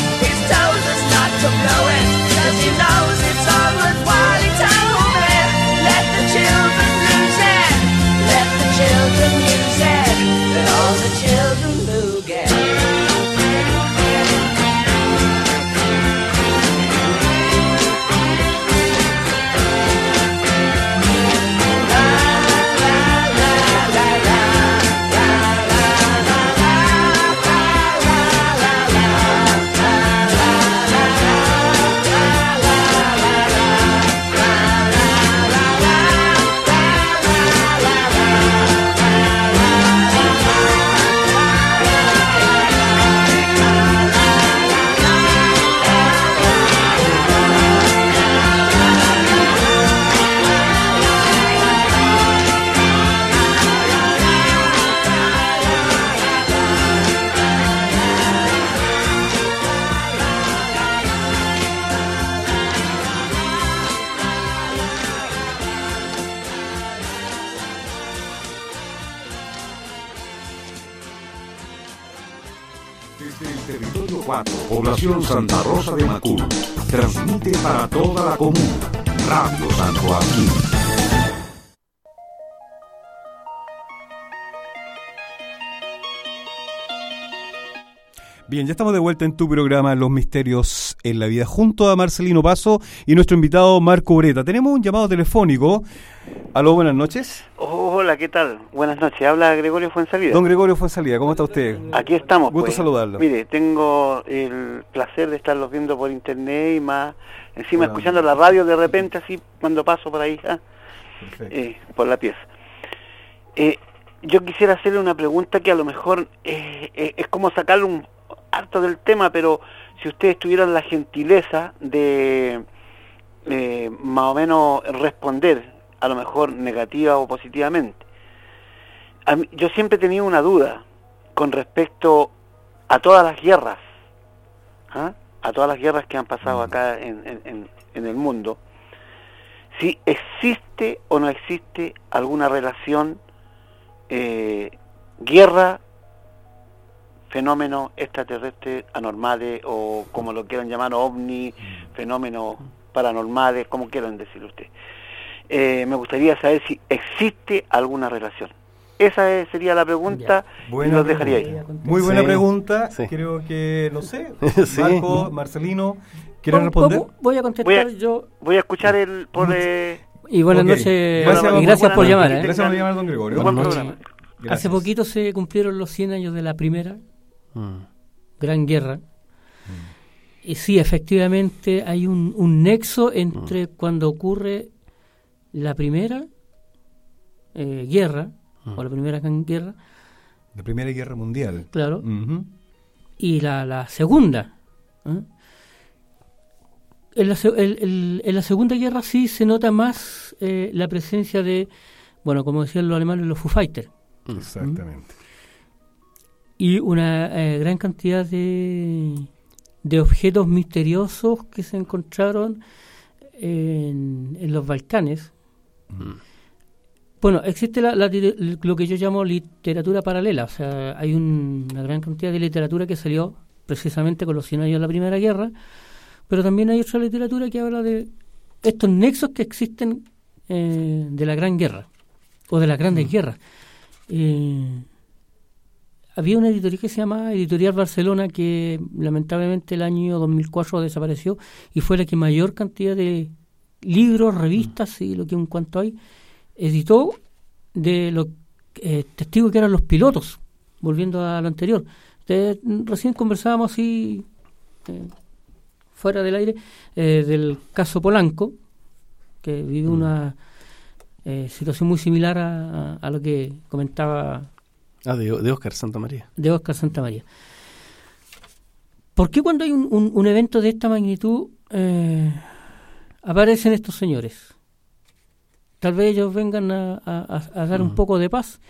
Desde el territorio 4, población Santa Rosa de Macul, transmite para toda la comuna Radio San Joaquín. Bien, ya estamos de vuelta en tu programa Los Misterios en la Vida, junto a Marcelino Paso y nuestro invitado Marco Ureta. Tenemos un llamado telefónico. Aló, buenas noches. Hola, ¿qué tal? Buenas noches, habla Gregorio Fuensalida. Don Gregorio Fuensalida, ¿cómo está usted? Aquí estamos. Gusto pues. saludarlo. Mire, tengo el placer de estarlos viendo por internet y más encima escuchando la radio de repente, así cuando paso por ahí, por la pieza. Yo quisiera hacerle una pregunta que a lo mejor es como sacarle un harto del tema, pero si ustedes tuvieran la gentileza de más o menos responder, a lo mejor negativa o positivamente. Yo siempre he tenido una duda con respecto a todas las guerras, a todas las guerras que han pasado acá en el mundo, si existe o no existe alguna relación guerra, fenómenos extraterrestres anormales o como lo quieran llamar, ovni, fenómenos paranormales, como quieran decir ustedes. Me gustaría saber si existe alguna relación. Esa sería la pregunta y los dejaría ahí. Muy buena pregunta, sí. Creo que, no sé, Sí. Marco, Marcelino, ¿quieren responder? Voy a contestar yo. Voy a escuchar Y buenas Ok. noches, Gracias, y gracias por buenas llamar. noches. Gracias por llamar, don Gregorio. Buen Buenas programa. noches. Gracias. Hace poquito se cumplieron los 100 años de la primera Gran Guerra. Y sí, efectivamente hay un nexo entre cuando ocurre la primera guerra, o la primera Gran Guerra, La Primera Guerra Mundial. claro, Ujú. y la segunda. En la Segunda Guerra sí se nota más la presencia de, bueno, como decían los alemanes, los Foo Fighters. Exactamente. Y una gran cantidad de objetos misteriosos que se encontraron en los Balcanes. Bueno, existe lo que yo llamo literatura paralela, o sea, hay una gran cantidad de literatura que salió precisamente con los 100 años de la Primera Guerra, pero también hay otra literatura que habla de estos nexos que existen de la Gran Guerra, o de las grandes guerras. Había una editorial que se llama Editorial Barcelona, que lamentablemente el año 2004 desapareció, y fue la que mayor cantidad de libros, revistas y lo que en cuanto hay editó de los testigos que eran los pilotos, volviendo a lo anterior. Recién conversábamos así fuera del aire del caso Polanco, que vive una situación muy similar a lo que comentaba de Óscar Santamaría. de Óscar Santamaría. ¿Por qué cuando hay un evento de esta magnitud aparecen estos señores? Tal vez ellos vengan a dar un poco de paz.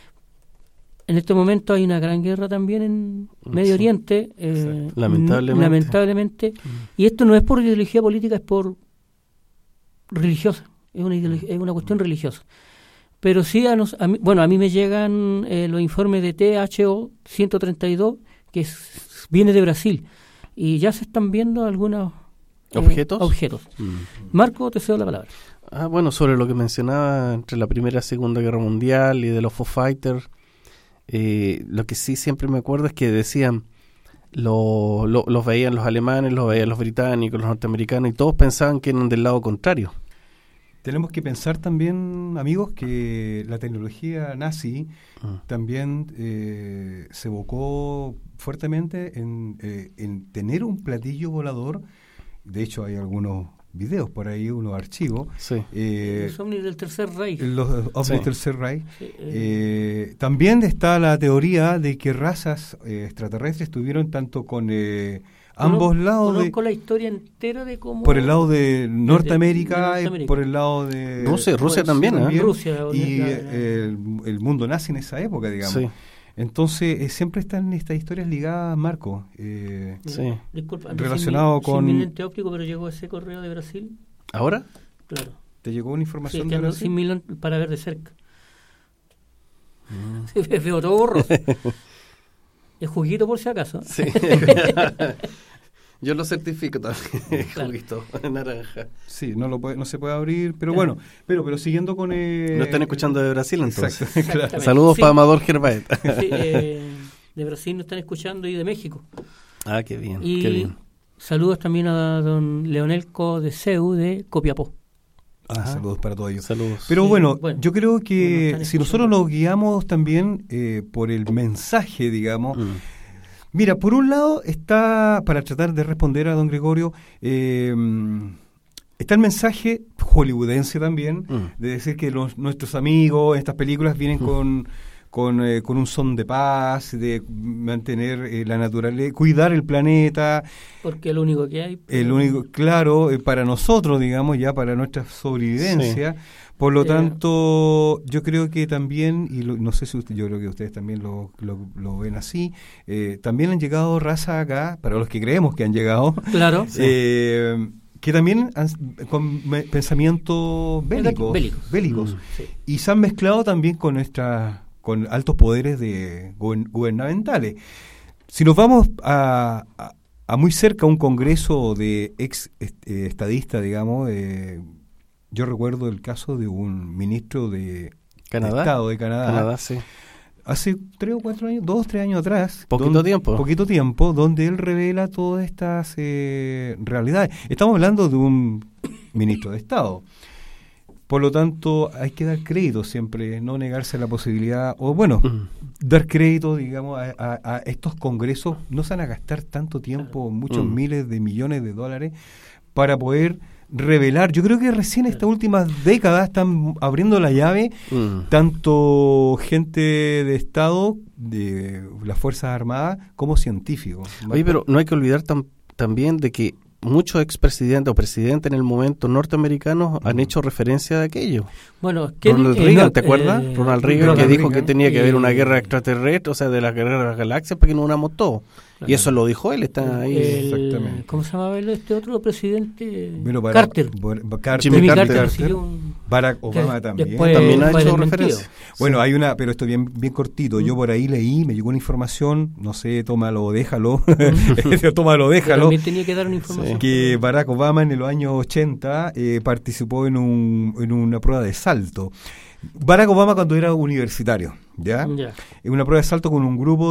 En este momento hay una gran guerra también en Medio Oriente, lamentablemente. Y esto no es por ideología política, es por religiosa, es una cuestión religiosa. Pero sí, a mí me llegan los informes de THO 132, que viene de Brasil, y ya se están viendo algunos objetos. Marco, te cedo la palabra. Bueno, sobre lo que mencionaba entre la Primera y Segunda Guerra Mundial y de los Foo Fighters, lo que sí siempre me acuerdo es que decían, los veían los alemanes, los veían los británicos, los norteamericanos, y todos pensaban que eran del lado contrario. Tenemos que pensar también, amigos, que la tecnología nazi también se evocó fuertemente en tener un platillo volador. De hecho, hay algunos videos por ahí, unos archivos. Sí. Los ovnis del Tercer Reich. Los ovnis del Tercer Reich. Sí, también está la teoría de que razas extraterrestres estuvieron tanto con ambos lados. Conozco la historia entera de cómo... Por el lado de Norteamérica, por el lado de... Rusia también, Rusia, y el mundo nazi en esa época, digamos. Sí. Entonces, siempre están estas historias ligadas, Marco. Disculpa, relacionado con... Sin mi lente óptico, pero llegó ese correo de Brasil. ¿Ahora? Claro. ¿Te llegó una información de Brasil? Sin mi lente para ver de cerca. Sí, veo todo borroso. Es juguito por si acaso. Sí. Yo lo certifico también, Claro. juguito, naranja. Sí, no se puede abrir, pero bueno, pero siguiendo con... Lo están escuchando de Brasil, entonces. Exacto, claro. Exactamente. Saludos Sí. para Amador Gerbaet. Sí, de Brasil nos están escuchando y de México. Ah, qué bien, Y qué bien. saludos también a don Leonelco de Seu de Copiapó. Ajá. Saludos para todos ellos. Saludos. Pero Sí, bueno, bueno, yo creo bueno, que están si nosotros escuchando. nos guiamos también por el mensaje, digamos, Mm. mira, por un lado está, para tratar de responder a don Gregorio, está el mensaje hollywoodense también, de decir que nuestros amigos en estas películas vienen con un son de paz, de mantener la naturaleza, cuidar el planeta, Porque es lo único que hay. el único, claro, para nosotros, digamos, ya para nuestra sobrevivencia. Por lo tanto, yo creo que también, y no sé si yo creo que ustedes también lo ven así, también han llegado razas acá, para los que creemos que han llegado, Claro. que también con pensamientos bélicos, Sí. y se han mezclado también con altos poderes gubernamentales. Si nos vamos a muy cerca a un congreso de ex estadistas, digamos, yo recuerdo el caso de un ministro de ¿Canadá? Estado de Canadá, Canadá, sí. hace 3 o 4 años, 2 o 3 años atrás. Poquito tiempo, donde él revela todas estas realidades. Estamos hablando de un ministro de Estado. Por lo tanto, hay que dar crédito siempre, no negarse la posibilidad, o bueno, dar crédito, digamos, a estos congresos. No se van a gastar tanto tiempo, muchos miles de millones de dólares, para poder revelar. Yo creo que recién estas últimas décadas están abriendo la llave, tanto gente de Estado, de las Fuerzas Armadas, como científicos. Oye, pero no hay que olvidar también de que muchos expresidentes o presidentes en el momento norteamericanos han hecho referencia a aquello. Bueno, Ronald Reagan, ¿te acuerdas? Ronald Reagan, que Ronald dijo Reagan. que tenía que haber una guerra extraterrestre, o sea, de las guerras de las galaxias, para que no unamos todos. Y eso lo dijo él, está ahí. Exactamente. ¿Cómo se llamaba este otro presidente? Bueno, Carter. Jimmy Carter. recibió Barack Obama que también. después También ha fue hecho desmentido. referencia. Bueno, hay pero esto bien cortito. Yo por ahí leí, me llegó una información, no sé, tómalo o déjalo. Tómalo o Yo déjalo. también tenía que dar una información. Que Barack Obama en los años 80 participó en una prueba de salto. Barack Obama cuando era universitario, ¿ya? Ya. En una prueba de salto con un grupo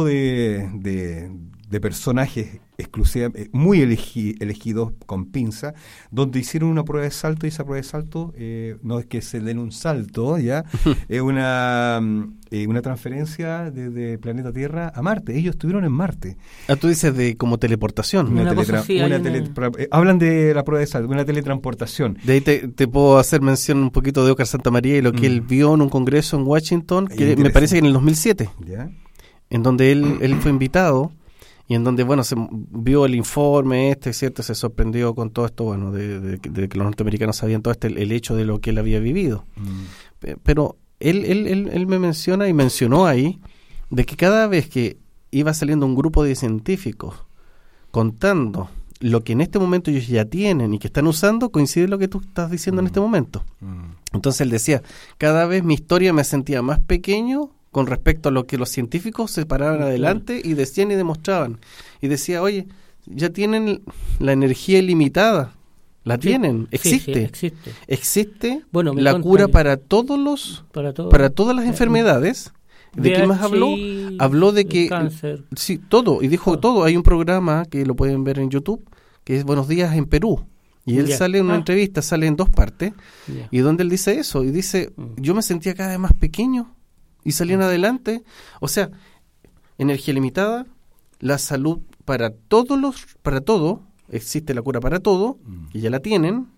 de personajes exclusivamente muy elegidos con pinza, donde hicieron una prueba de salto, y esa prueba de salto no es que se den un salto, ya es una transferencia desde planeta Tierra a Marte. Ellos estuvieron en Marte. Ah, tú dices de como teleportación. Una cosa así, hay hablan de la prueba de salto, una teletransportación. De ahí te puedo hacer mención un poquito de Óscar Santamaría y lo que él vio en un congreso en Washington, que me parece que en el 2007, ¿Ya? en donde él fue invitado y en donde, bueno, se vio el informe ¿cierto? Se sorprendió con todo esto, bueno, de que los norteamericanos sabían todo el hecho de lo que él había vivido. Pero él me mencionó ahí de que cada vez que iba saliendo un grupo de científicos contando lo que en este momento ellos ya tienen y que están usando, coincide lo que tú estás diciendo en este momento. Entonces él decía, cada vez mi historia me sentía más pequeño con respecto a lo que los científicos se paraban adelante y decían y demostraban. Y decía, oye, ya tienen la energía ilimitada. La tienen, existe. Sí, existe. Existe Bueno, me la contan cura ya. para todas las enfermedades. ¿De qué más habló? VIH, Habló de el que cáncer. sí, todo, y dijo todo. Hay un programa que lo pueden ver en YouTube, que es Buenos Días en Perú. Y él Ya. sale en una entrevista, sale en 2 partes, Ya. y donde él dice eso, y dice, yo me sentía cada vez más pequeño, y salían adelante. O sea, energía limitada, la salud para todo, existe la cura para todo, que ya la tienen,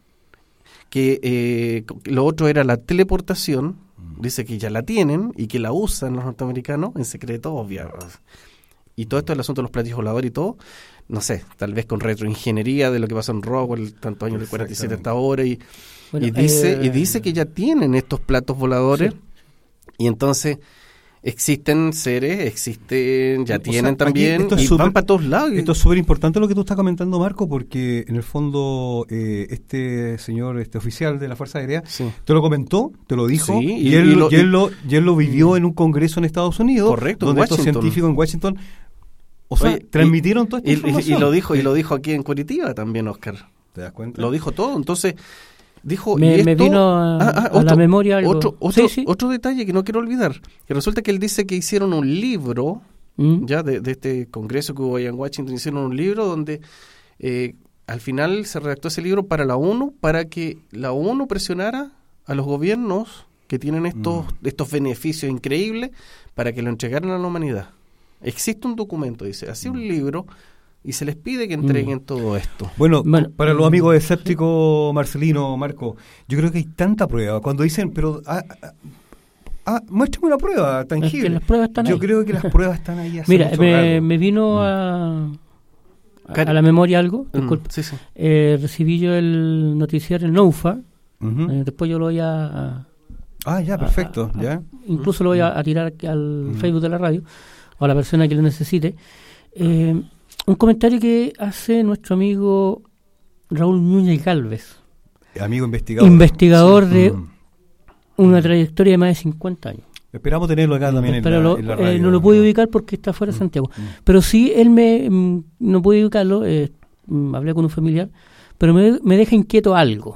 que lo otro era la teleportación, dice que ya la tienen, y que la usan los norteamericanos en secreto, obvio. Y todo esto, el asunto de los platillos voladores y todo, no sé, tal vez con retroingeniería de lo que pasó en Roswell, tantos años del 47 hasta ahora, y dice que ya tienen estos platos voladores, Sí. y entonces existen seres, ya tienen también, esto es y súper- van para todos lados. Esto es súper importante lo que tú estás comentando, Marco, porque en el fondo este señor, este oficial de la Fuerza Aérea, Sí. te lo comentó, te lo dijo, Sí, y él lo vivió en un congreso en Estados Unidos, Correcto, en donde estos Washington. científicos en Washington O sea, Oye, transmitieron toda esta información. Y lo dijo aquí en Curitiba también, Oscar. ¿Te das cuenta? Lo dijo todo. Entonces, dijo... Me vino a la memoria algo. Otro detalle que no quiero olvidar. Que resulta que él dice que hicieron un libro, ya de este congreso que hubo allá en Washington, hicieron un libro donde al final se redactó ese libro para la ONU, para que la ONU presionara a los gobiernos que tienen estos beneficios increíbles para que lo entregaran a la humanidad. Existe un documento, dice, así un libro, y se les pide que entreguen todo esto. Bueno, para los amigos escépticos, Marcelino, Marco, yo creo que hay tanta prueba. Cuando dicen, pero muéstrame una prueba tangible. Es que las pruebas están yo ahí. creo que las pruebas están ahí. Mira, me vino a la memoria algo, disculpa. Sí. Recibí yo el noticiario en NOUFA, después yo lo voy a perfecto. Ya. Incluso lo voy a tirar aquí al Facebook de la radio, o a la persona que lo necesite. Un comentario que hace nuestro amigo Raúl Núñez Gálvez. Amigo investigador. Investigador de una trayectoria de más de 50 años. Esperamos tenerlo acá también en la radio. No lo pude ubicar porque está fuera de Santiago. Pero sí, él no pude ubicarlo, hablé con un familiar, pero me deja inquieto algo.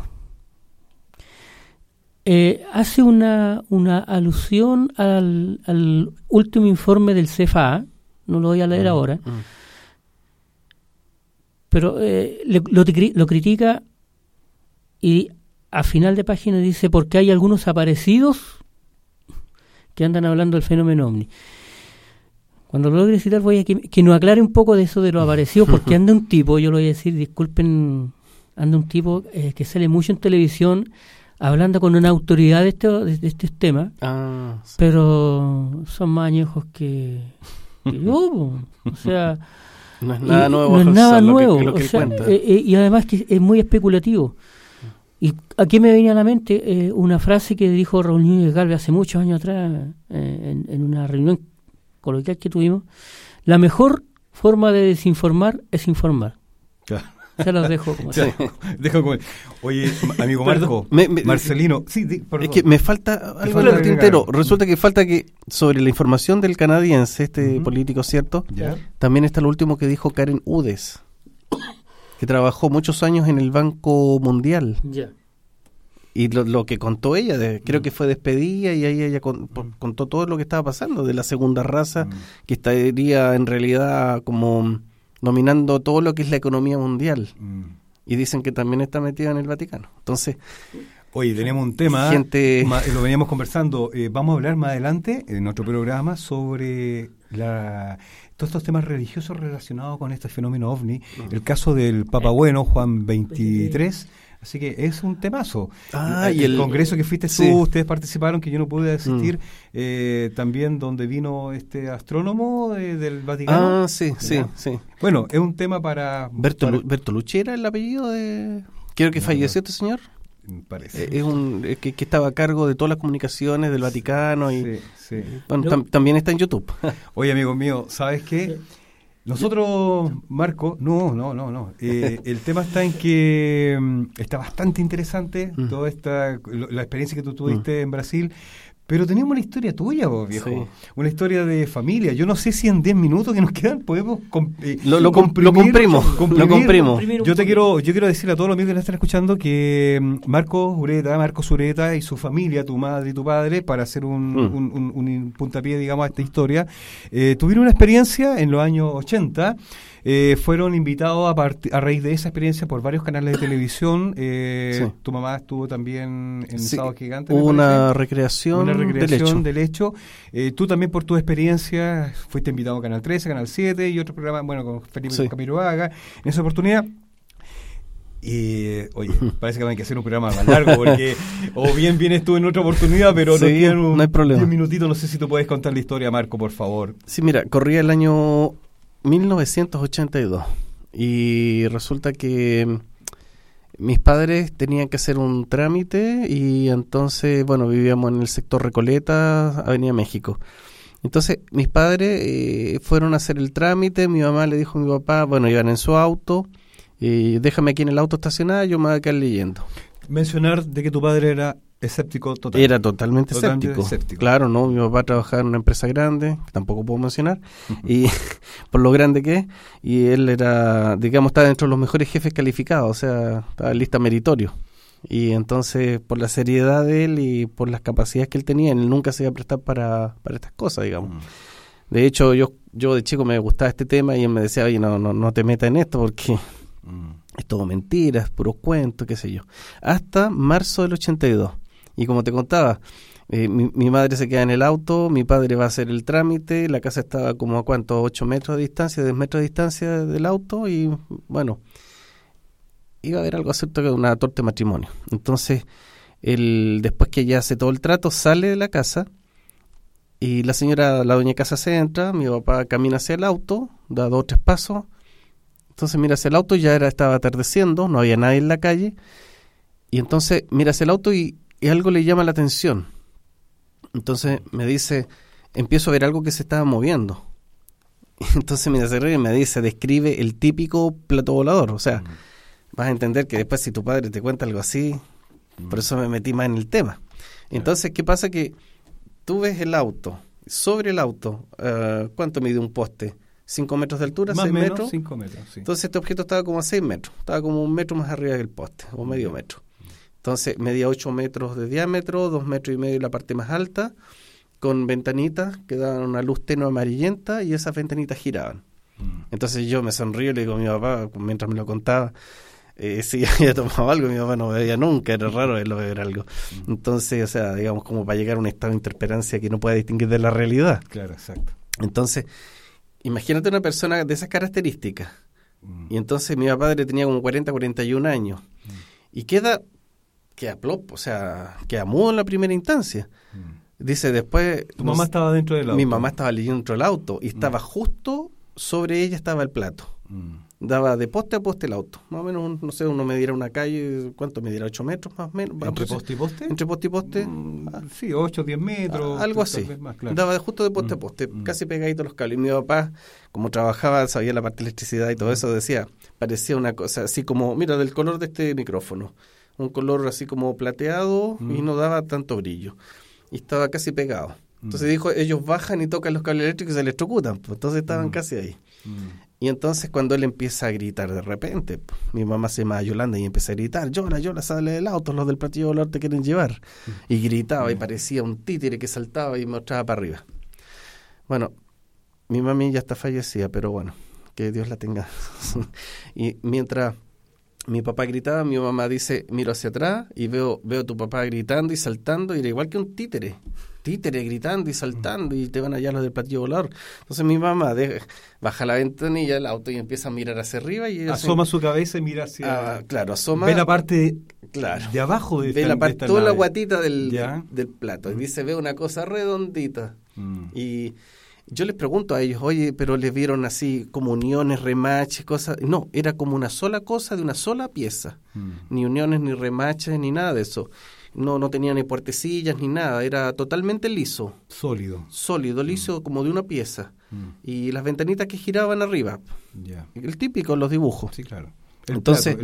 Hace una alusión al último informe del CFA, no lo voy a leer ahora, pero lo critica y a final de página dice porque hay algunos aparecidos que andan hablando del fenómeno OVNI. Cuando lo logre citar voy a que nos aclare un poco de eso de los aparecidos, porque anda un tipo, yo lo voy a decir, disculpen, anda un tipo que sale mucho en televisión hablando con una autoridad de estos temas, Sí. pero son más añejos que yo, o sea... No es nada nuevo. No es nada nuevo, lo que o sea, cuenta. y además que es muy especulativo. Y aquí me venía a la mente una frase que dijo Raúl Núñez Gálvez hace muchos años atrás en una reunión coloquial que tuvimos: la mejor forma de desinformar es informar. Claro. Se los dejo como Oye, amigo Marco, Marcelino, perdón. Es que me falta algo en el tintero. Resulta que falta que sobre la información del canadiense, político, ¿cierto? ¿Ya? También está lo último que dijo Karen Udes, que trabajó muchos años en el Banco Mundial. Ya. Y lo que contó ella, creo que fue despedida, y ahí ella contó todo lo que estaba pasando de la segunda raza, que estaría en realidad como dominando todo lo que es la economía mundial. Y dicen que también está metida en el Vaticano. Entonces, oye, tenemos un tema, lo veníamos conversando, vamos a hablar más adelante en nuestro programa sobre todos estos temas religiosos relacionados con este fenómeno OVNI, el caso del Papa Bueno, Juan 23, así que es un temazo. Y el congreso que fuiste tú, ustedes participaron, que yo no pude asistir, también donde vino este astrónomo del Vaticano. Sí. Bueno, es un tema para... Bertolucci era el apellido de... Creo que falleció este señor. Parece. Es que estaba a cargo de todas las comunicaciones del Vaticano. Y bueno, también está en YouTube. Oye, amigo mío, ¿sabes qué? Nosotros, Marco, no. El tema está en que está bastante interesante toda la experiencia que tú tuviste en Brasil, pero tenemos una historia tuya, vos, viejo. Sí. Una historia de familia. Yo no sé si en 10 minutos que nos quedan podemos lo comprimos. Yo quiero decirle a todos los amigos que nos están escuchando que Marco Ureta y su familia, tu madre y tu padre, para hacer un puntapié, digamos, a esta historia, tuvieron una experiencia en los años 80. Fueron invitados a raíz de esa experiencia por varios canales de televisión. Tu mamá estuvo también en Sábado Gigante. Hubo una recreación del hecho. Tú también, por tu experiencia, fuiste invitado a Canal 13, Canal 7 y otro programa, bueno, con Felipe Camiroaga. En esa oportunidad, oye, parece que hay que hacer un programa más largo, porque o bien vienes tú en otra oportunidad, pero no hay problema. 10 minutitos, no sé si tú puedes contar la historia, Marco, por favor. Sí, mira, corría el año 1982 y resulta que mis padres tenían que hacer un trámite y entonces, bueno, vivíamos en el sector Recoleta, Avenida México. Entonces mis padres fueron a hacer el trámite, mi mamá le dijo a mi papá, bueno, iban en su auto, déjame aquí en el auto estacionado, yo me voy a quedar leyendo. Mencionar de que tu padre era escéptico total. Era totalmente escéptico. Claro, no, mi papá trabajaba en una empresa grande, que tampoco puedo mencionar, y por lo grande que es, y él era, digamos, estaba dentro de los mejores jefes calificados, o sea, estaba en lista meritorio. Y entonces, por la seriedad de él y por las capacidades que él tenía, él nunca se iba a prestar para estas cosas, digamos. De hecho, yo de chico me gustaba este tema y él me decía, oye, no te metas en esto porque es todo mentira, es puros cuentos, qué sé yo. Hasta marzo del 82. Y como te contaba, mi madre se queda en el auto, mi padre va a hacer el trámite, la casa estaba como a ¿cuánto? 8 metros de distancia, 10 metros de distancia del auto y bueno, iba a haber algo acerca de una torta de matrimonio. Entonces, después que ya hace todo el trato, sale de la casa y la doña casa se entra, mi papá camina hacia el auto, da 2 o 3 pasos, entonces mira hacia el auto, estaba atardeciendo, no había nadie en la calle, y entonces mira hacia el auto y algo le llama la atención. Entonces me dice, empiezo a ver algo que se estaba moviendo. Entonces me acerca y me dice, describe el típico plato volador. O sea, vas a entender que después si tu padre te cuenta algo así, por eso me metí más en el tema. Entonces, ¿qué pasa? Que tú ves el auto, sobre el auto, ¿cuánto mide un poste? 5 metros de altura, más 6 menos, metros. 5 metros, sí. Entonces este objeto estaba como a 6 metros, estaba como 1 metro más arriba que el poste, o medio metro. Entonces medía 8 metros de diámetro, 2 metros y medio en la parte más alta, con ventanitas que daban una luz tenue amarillenta y esas ventanitas giraban. Entonces yo me sonrío y le digo a mi papá, mientras me lo contaba, si había tomado algo, mi papá no bebía nunca, era raro verlo beber algo. Entonces, o sea, digamos, como para llegar a un estado de interperancia que no pueda distinguir de la realidad. Claro, exacto. Entonces, imagínate una persona de esas características. Y entonces mi papá tenía como 40, 41 años. Y queda plop, o sea, queda mudo en la primera instancia. Dice después... ¿Tu mamá estaba dentro del auto? Mi mamá estaba leyendo dentro del auto y estaba justo sobre ella estaba el plato. Daba de poste a poste el auto. Más o menos, no sé, uno mediera una calle, ¿cuánto mediera? 8 metros más o menos. ¿Entre poste y poste? Entre poste y poste. Sí, 8, 10 metros. Algo así. Más, claro. Daba justo de poste a poste, casi pegadito a los cables. Y mi papá, como trabajaba, sabía la parte de electricidad y todo eso, decía, parecía una cosa así como, mira, del color de este micrófono. Un color así como plateado y no daba tanto brillo. Y estaba casi pegado. Entonces dijo, ellos bajan y tocan los cables eléctricos y se electrocutan. Pues, entonces estaban casi ahí. Y entonces cuando él empieza a gritar de repente, mi mamá se llama Yolanda y empieza a gritar, Yola, sale del auto, los del platillo volador te quieren llevar. Y gritaba y parecía un títere que saltaba y mostraba para arriba. Bueno, mi mami ya está fallecida, pero bueno, que Dios la tenga. Y mientras mi papá gritaba, mi mamá dice, miro hacia atrás y veo a tu papá gritando y saltando y era igual que un títere gritando y saltando y te van allá los del platillo volador. Entonces mi mamá baja la ventanilla del auto y empieza a mirar hacia arriba y asoma su cabeza y mira hacia... claro, asoma... Ve la parte de abajo de ve esta toda nave. la guatita del plato y dice, ve una cosa redondita. Y yo les pregunto a ellos, oye, pero les vieron así como uniones, remaches, cosas. No, era como una sola cosa de una sola pieza. Ni uniones, ni remaches, ni nada de eso. No tenía ni puertecillas, ni nada. Era totalmente liso. Sólido, liso, como de una pieza. Y las ventanitas que giraban arriba. El típico, los dibujos. Sí, claro. El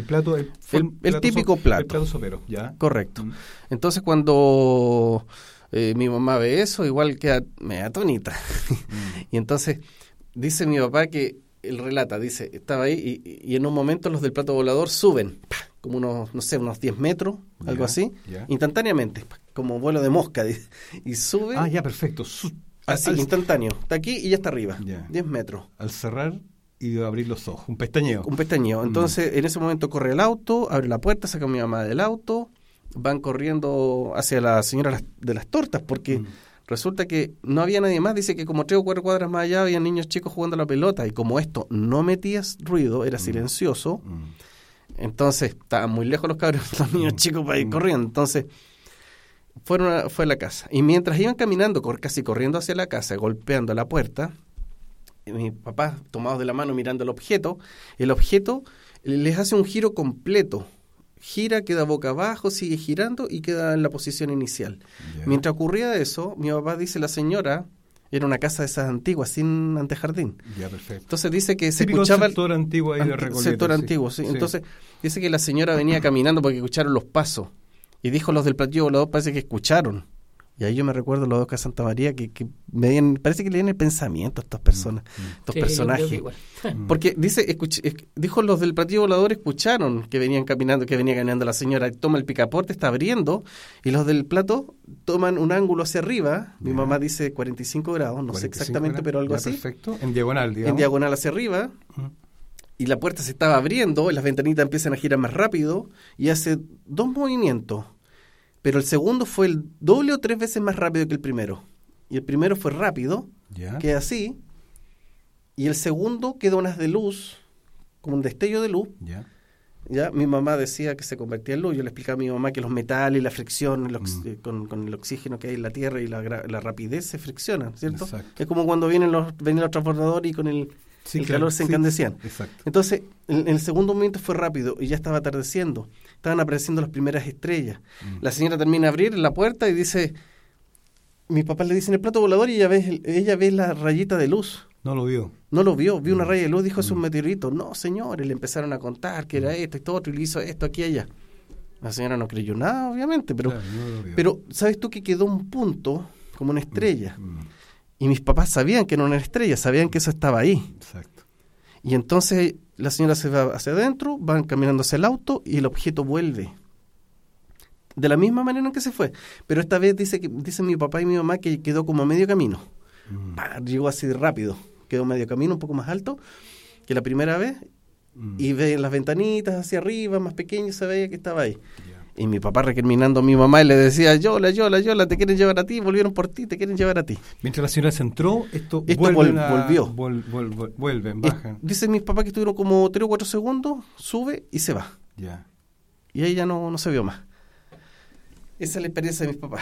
típico plato. El plato sopero, ¿ya? Correcto. Entonces cuando... mi mamá ve eso, igual queda media atónita. Y entonces dice mi papá que él relata, dice, estaba ahí y en un momento los del plato volador suben, como unos 10 metros, algo así, instantáneamente, como vuelo de mosca, y sube. Ah, ya, perfecto. Así, instantáneo. Está aquí y ya está arriba, 10 metros. Al cerrar y abrir los ojos, un pestañeo. Entonces, en ese momento corre el auto, abre la puerta, saca a mi mamá del auto, van corriendo hacia la señora de las tortas, porque resulta que no había nadie más. Dice que como 3 o 4 cuadras más allá había niños chicos jugando a la pelota, y como esto no metía ruido, era silencioso, entonces estaban muy lejos los cabros, los niños chicos para ir corriendo. Entonces fue a la casa, y mientras iban caminando, casi corriendo hacia la casa, golpeando la puerta, mi papá, tomados de la mano mirando el objeto les hace un giro completo. Gira, queda boca abajo, sigue girando y queda en la posición inicial. Mientras ocurría eso, mi papá dice, la señora, era una casa de esas antiguas, sin antejardín. Perfecto. Entonces dice que se típico escuchaba... sector antiguo ahí de Recoleta. Sector antiguo, sí. Entonces dice que la señora venía caminando porque escucharon los pasos. Y dijo los del platillo volador, parece que escucharon. Y ahí yo me recuerdo los dos de Santa María que parece que leen el pensamiento a estas personas, estos personajes. Porque dijo los del platillo volador, escucharon que venía caminando la señora, toma el picaporte, está abriendo, y los del plato toman un ángulo hacia arriba. Mi mamá dice 45 grados, no sé exactamente, pero algo así. Perfecto, en diagonal, digamos. En diagonal hacia arriba. Y la puerta se estaba abriendo, y las ventanitas empiezan a girar más rápido, y hace 2 movimientos. Pero el segundo fue el doble o 3 veces más rápido que el primero. Y el primero fue rápido, que así. Y el segundo quedó unas de luz, como un destello de luz. Ya mi mamá decía que se convertía en luz. Yo le explicaba a mi mamá que los metales y la fricción con el oxígeno que hay en la tierra y la rapidez se friccionan, ¿cierto? Exacto. Es como cuando venían los transbordadores y con el calor se incandescían. Exacto. Entonces, el segundo momento fue rápido y ya estaba atardeciendo. Estaban apareciendo las primeras estrellas. La señora termina de abrir la puerta y dice, mi papá le dice en el plato volador y ella ve la rayita de luz. No lo vio, vio una raya de luz, dijo, es un meteorito. No, señor, y le empezaron a contar que era esto y todo otro, y le hizo esto, aquí, allá. La señora no creyó nada, obviamente, pero ¿sabes tú que quedó un punto como una estrella? Y mis papás sabían que no era una estrella, sabían que eso estaba ahí. Exacto. Y entonces la señora se va hacia adentro, van caminando hacia el auto y el objeto vuelve. De la misma manera en que se fue. Pero esta vez dicen mi papá y mi mamá que quedó como a medio camino. Llegó así de rápido. Quedó medio camino, un poco más alto que la primera vez. Y ve las ventanitas hacia arriba, más pequeño, se veía que estaba ahí. Y mi papá recriminando a mi mamá y le decía, Yola, te quieren llevar a ti, volvieron por ti, te quieren llevar a ti. Mientras la señora se entró, esto volvió. Vuelven, bajan. Dicen mis papás que estuvieron como 3 o 4 segundos, sube y se va. Y ahí ya no se vio más. Esa es la experiencia de mis papás.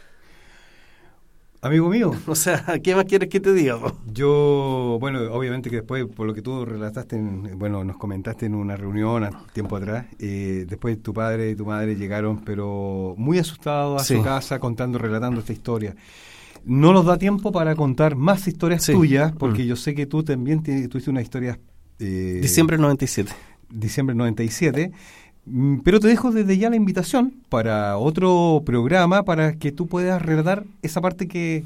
Amigo mío. O sea, ¿qué más quieres que te diga? Yo, bueno, obviamente que después, por lo que tú relataste, nos comentaste en una reunión tiempo atrás, después tu padre y tu madre llegaron, pero muy asustados a su casa, relatando esta historia. No nos da tiempo para contar más historias tuyas, porque yo sé que tú también tuviste una historia... Diciembre 97. Diciembre 97. Pero te dejo desde ya la invitación para otro programa para que tú puedas relatar esa parte que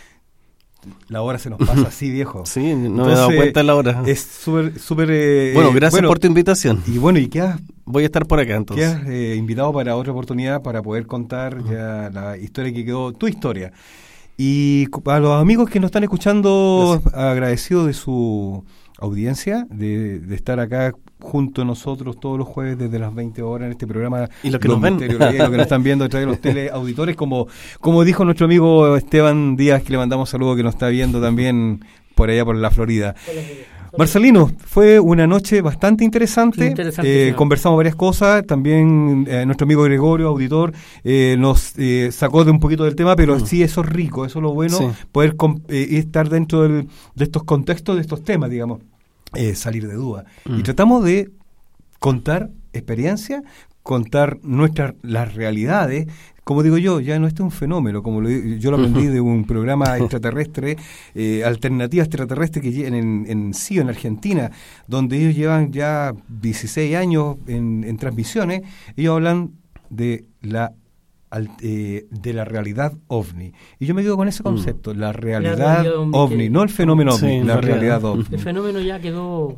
la hora se nos pasa así, viejo. Sí, no me he dado cuenta de la hora. Es súper... bueno, gracias por tu invitación. Y bueno, voy a estar por acá entonces. Quedas invitado para otra oportunidad para poder contar ya la historia que quedó, tu historia. Y a los amigos que nos están escuchando, agradecido de su audiencia, de estar acá junto a nosotros todos los jueves desde las 20 horas en este programa. Y los que nos ven. Los que nos están viendo a través de los teleauditores, como dijo nuestro amigo Esteban Díaz, que le mandamos saludos, que nos está viendo también por allá por la Florida. Marcelino, fue una noche bastante interesante. Conversamos varias cosas. También nuestro amigo Gregorio, auditor, nos sacó de un poquito del tema, pero sí, eso es rico, eso es lo bueno, poder estar dentro de estos contextos, de estos temas, digamos, salir de duda. Y tratamos de contar experiencia, contar las realidades. Como digo yo, ya no es un fenómeno, como yo lo aprendí de un programa extraterrestre, alternativa extraterrestre que en CIO, en Argentina, donde ellos llevan ya 16 años en transmisiones. Ellos hablan de la realidad ovni. Y yo me quedo con ese concepto, la realidad ovni, no el fenómeno ovni, la realidad ovni. El fenómeno ya quedó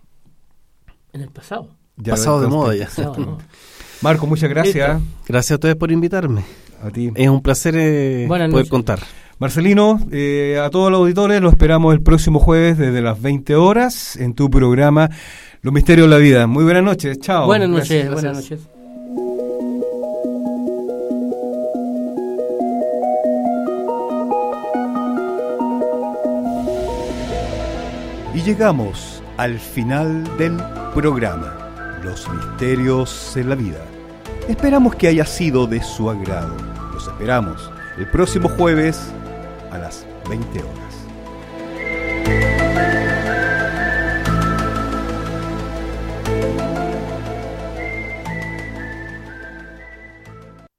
en el pasado. Pasado de moda ya. Marco, muchas gracias. Gracias a ustedes por invitarme. A ti. Es un placer poder contar. Marcelino, a todos los auditores los esperamos el próximo jueves desde las 20 horas en tu programa Los Misterios de la Vida. Muy buenas noches. Chao. Buenas noches. Buenas noches. Y llegamos al final del programa Los Misterios de la Vida. Esperamos que haya sido de su agrado. Los esperamos el próximo jueves a las 20 horas.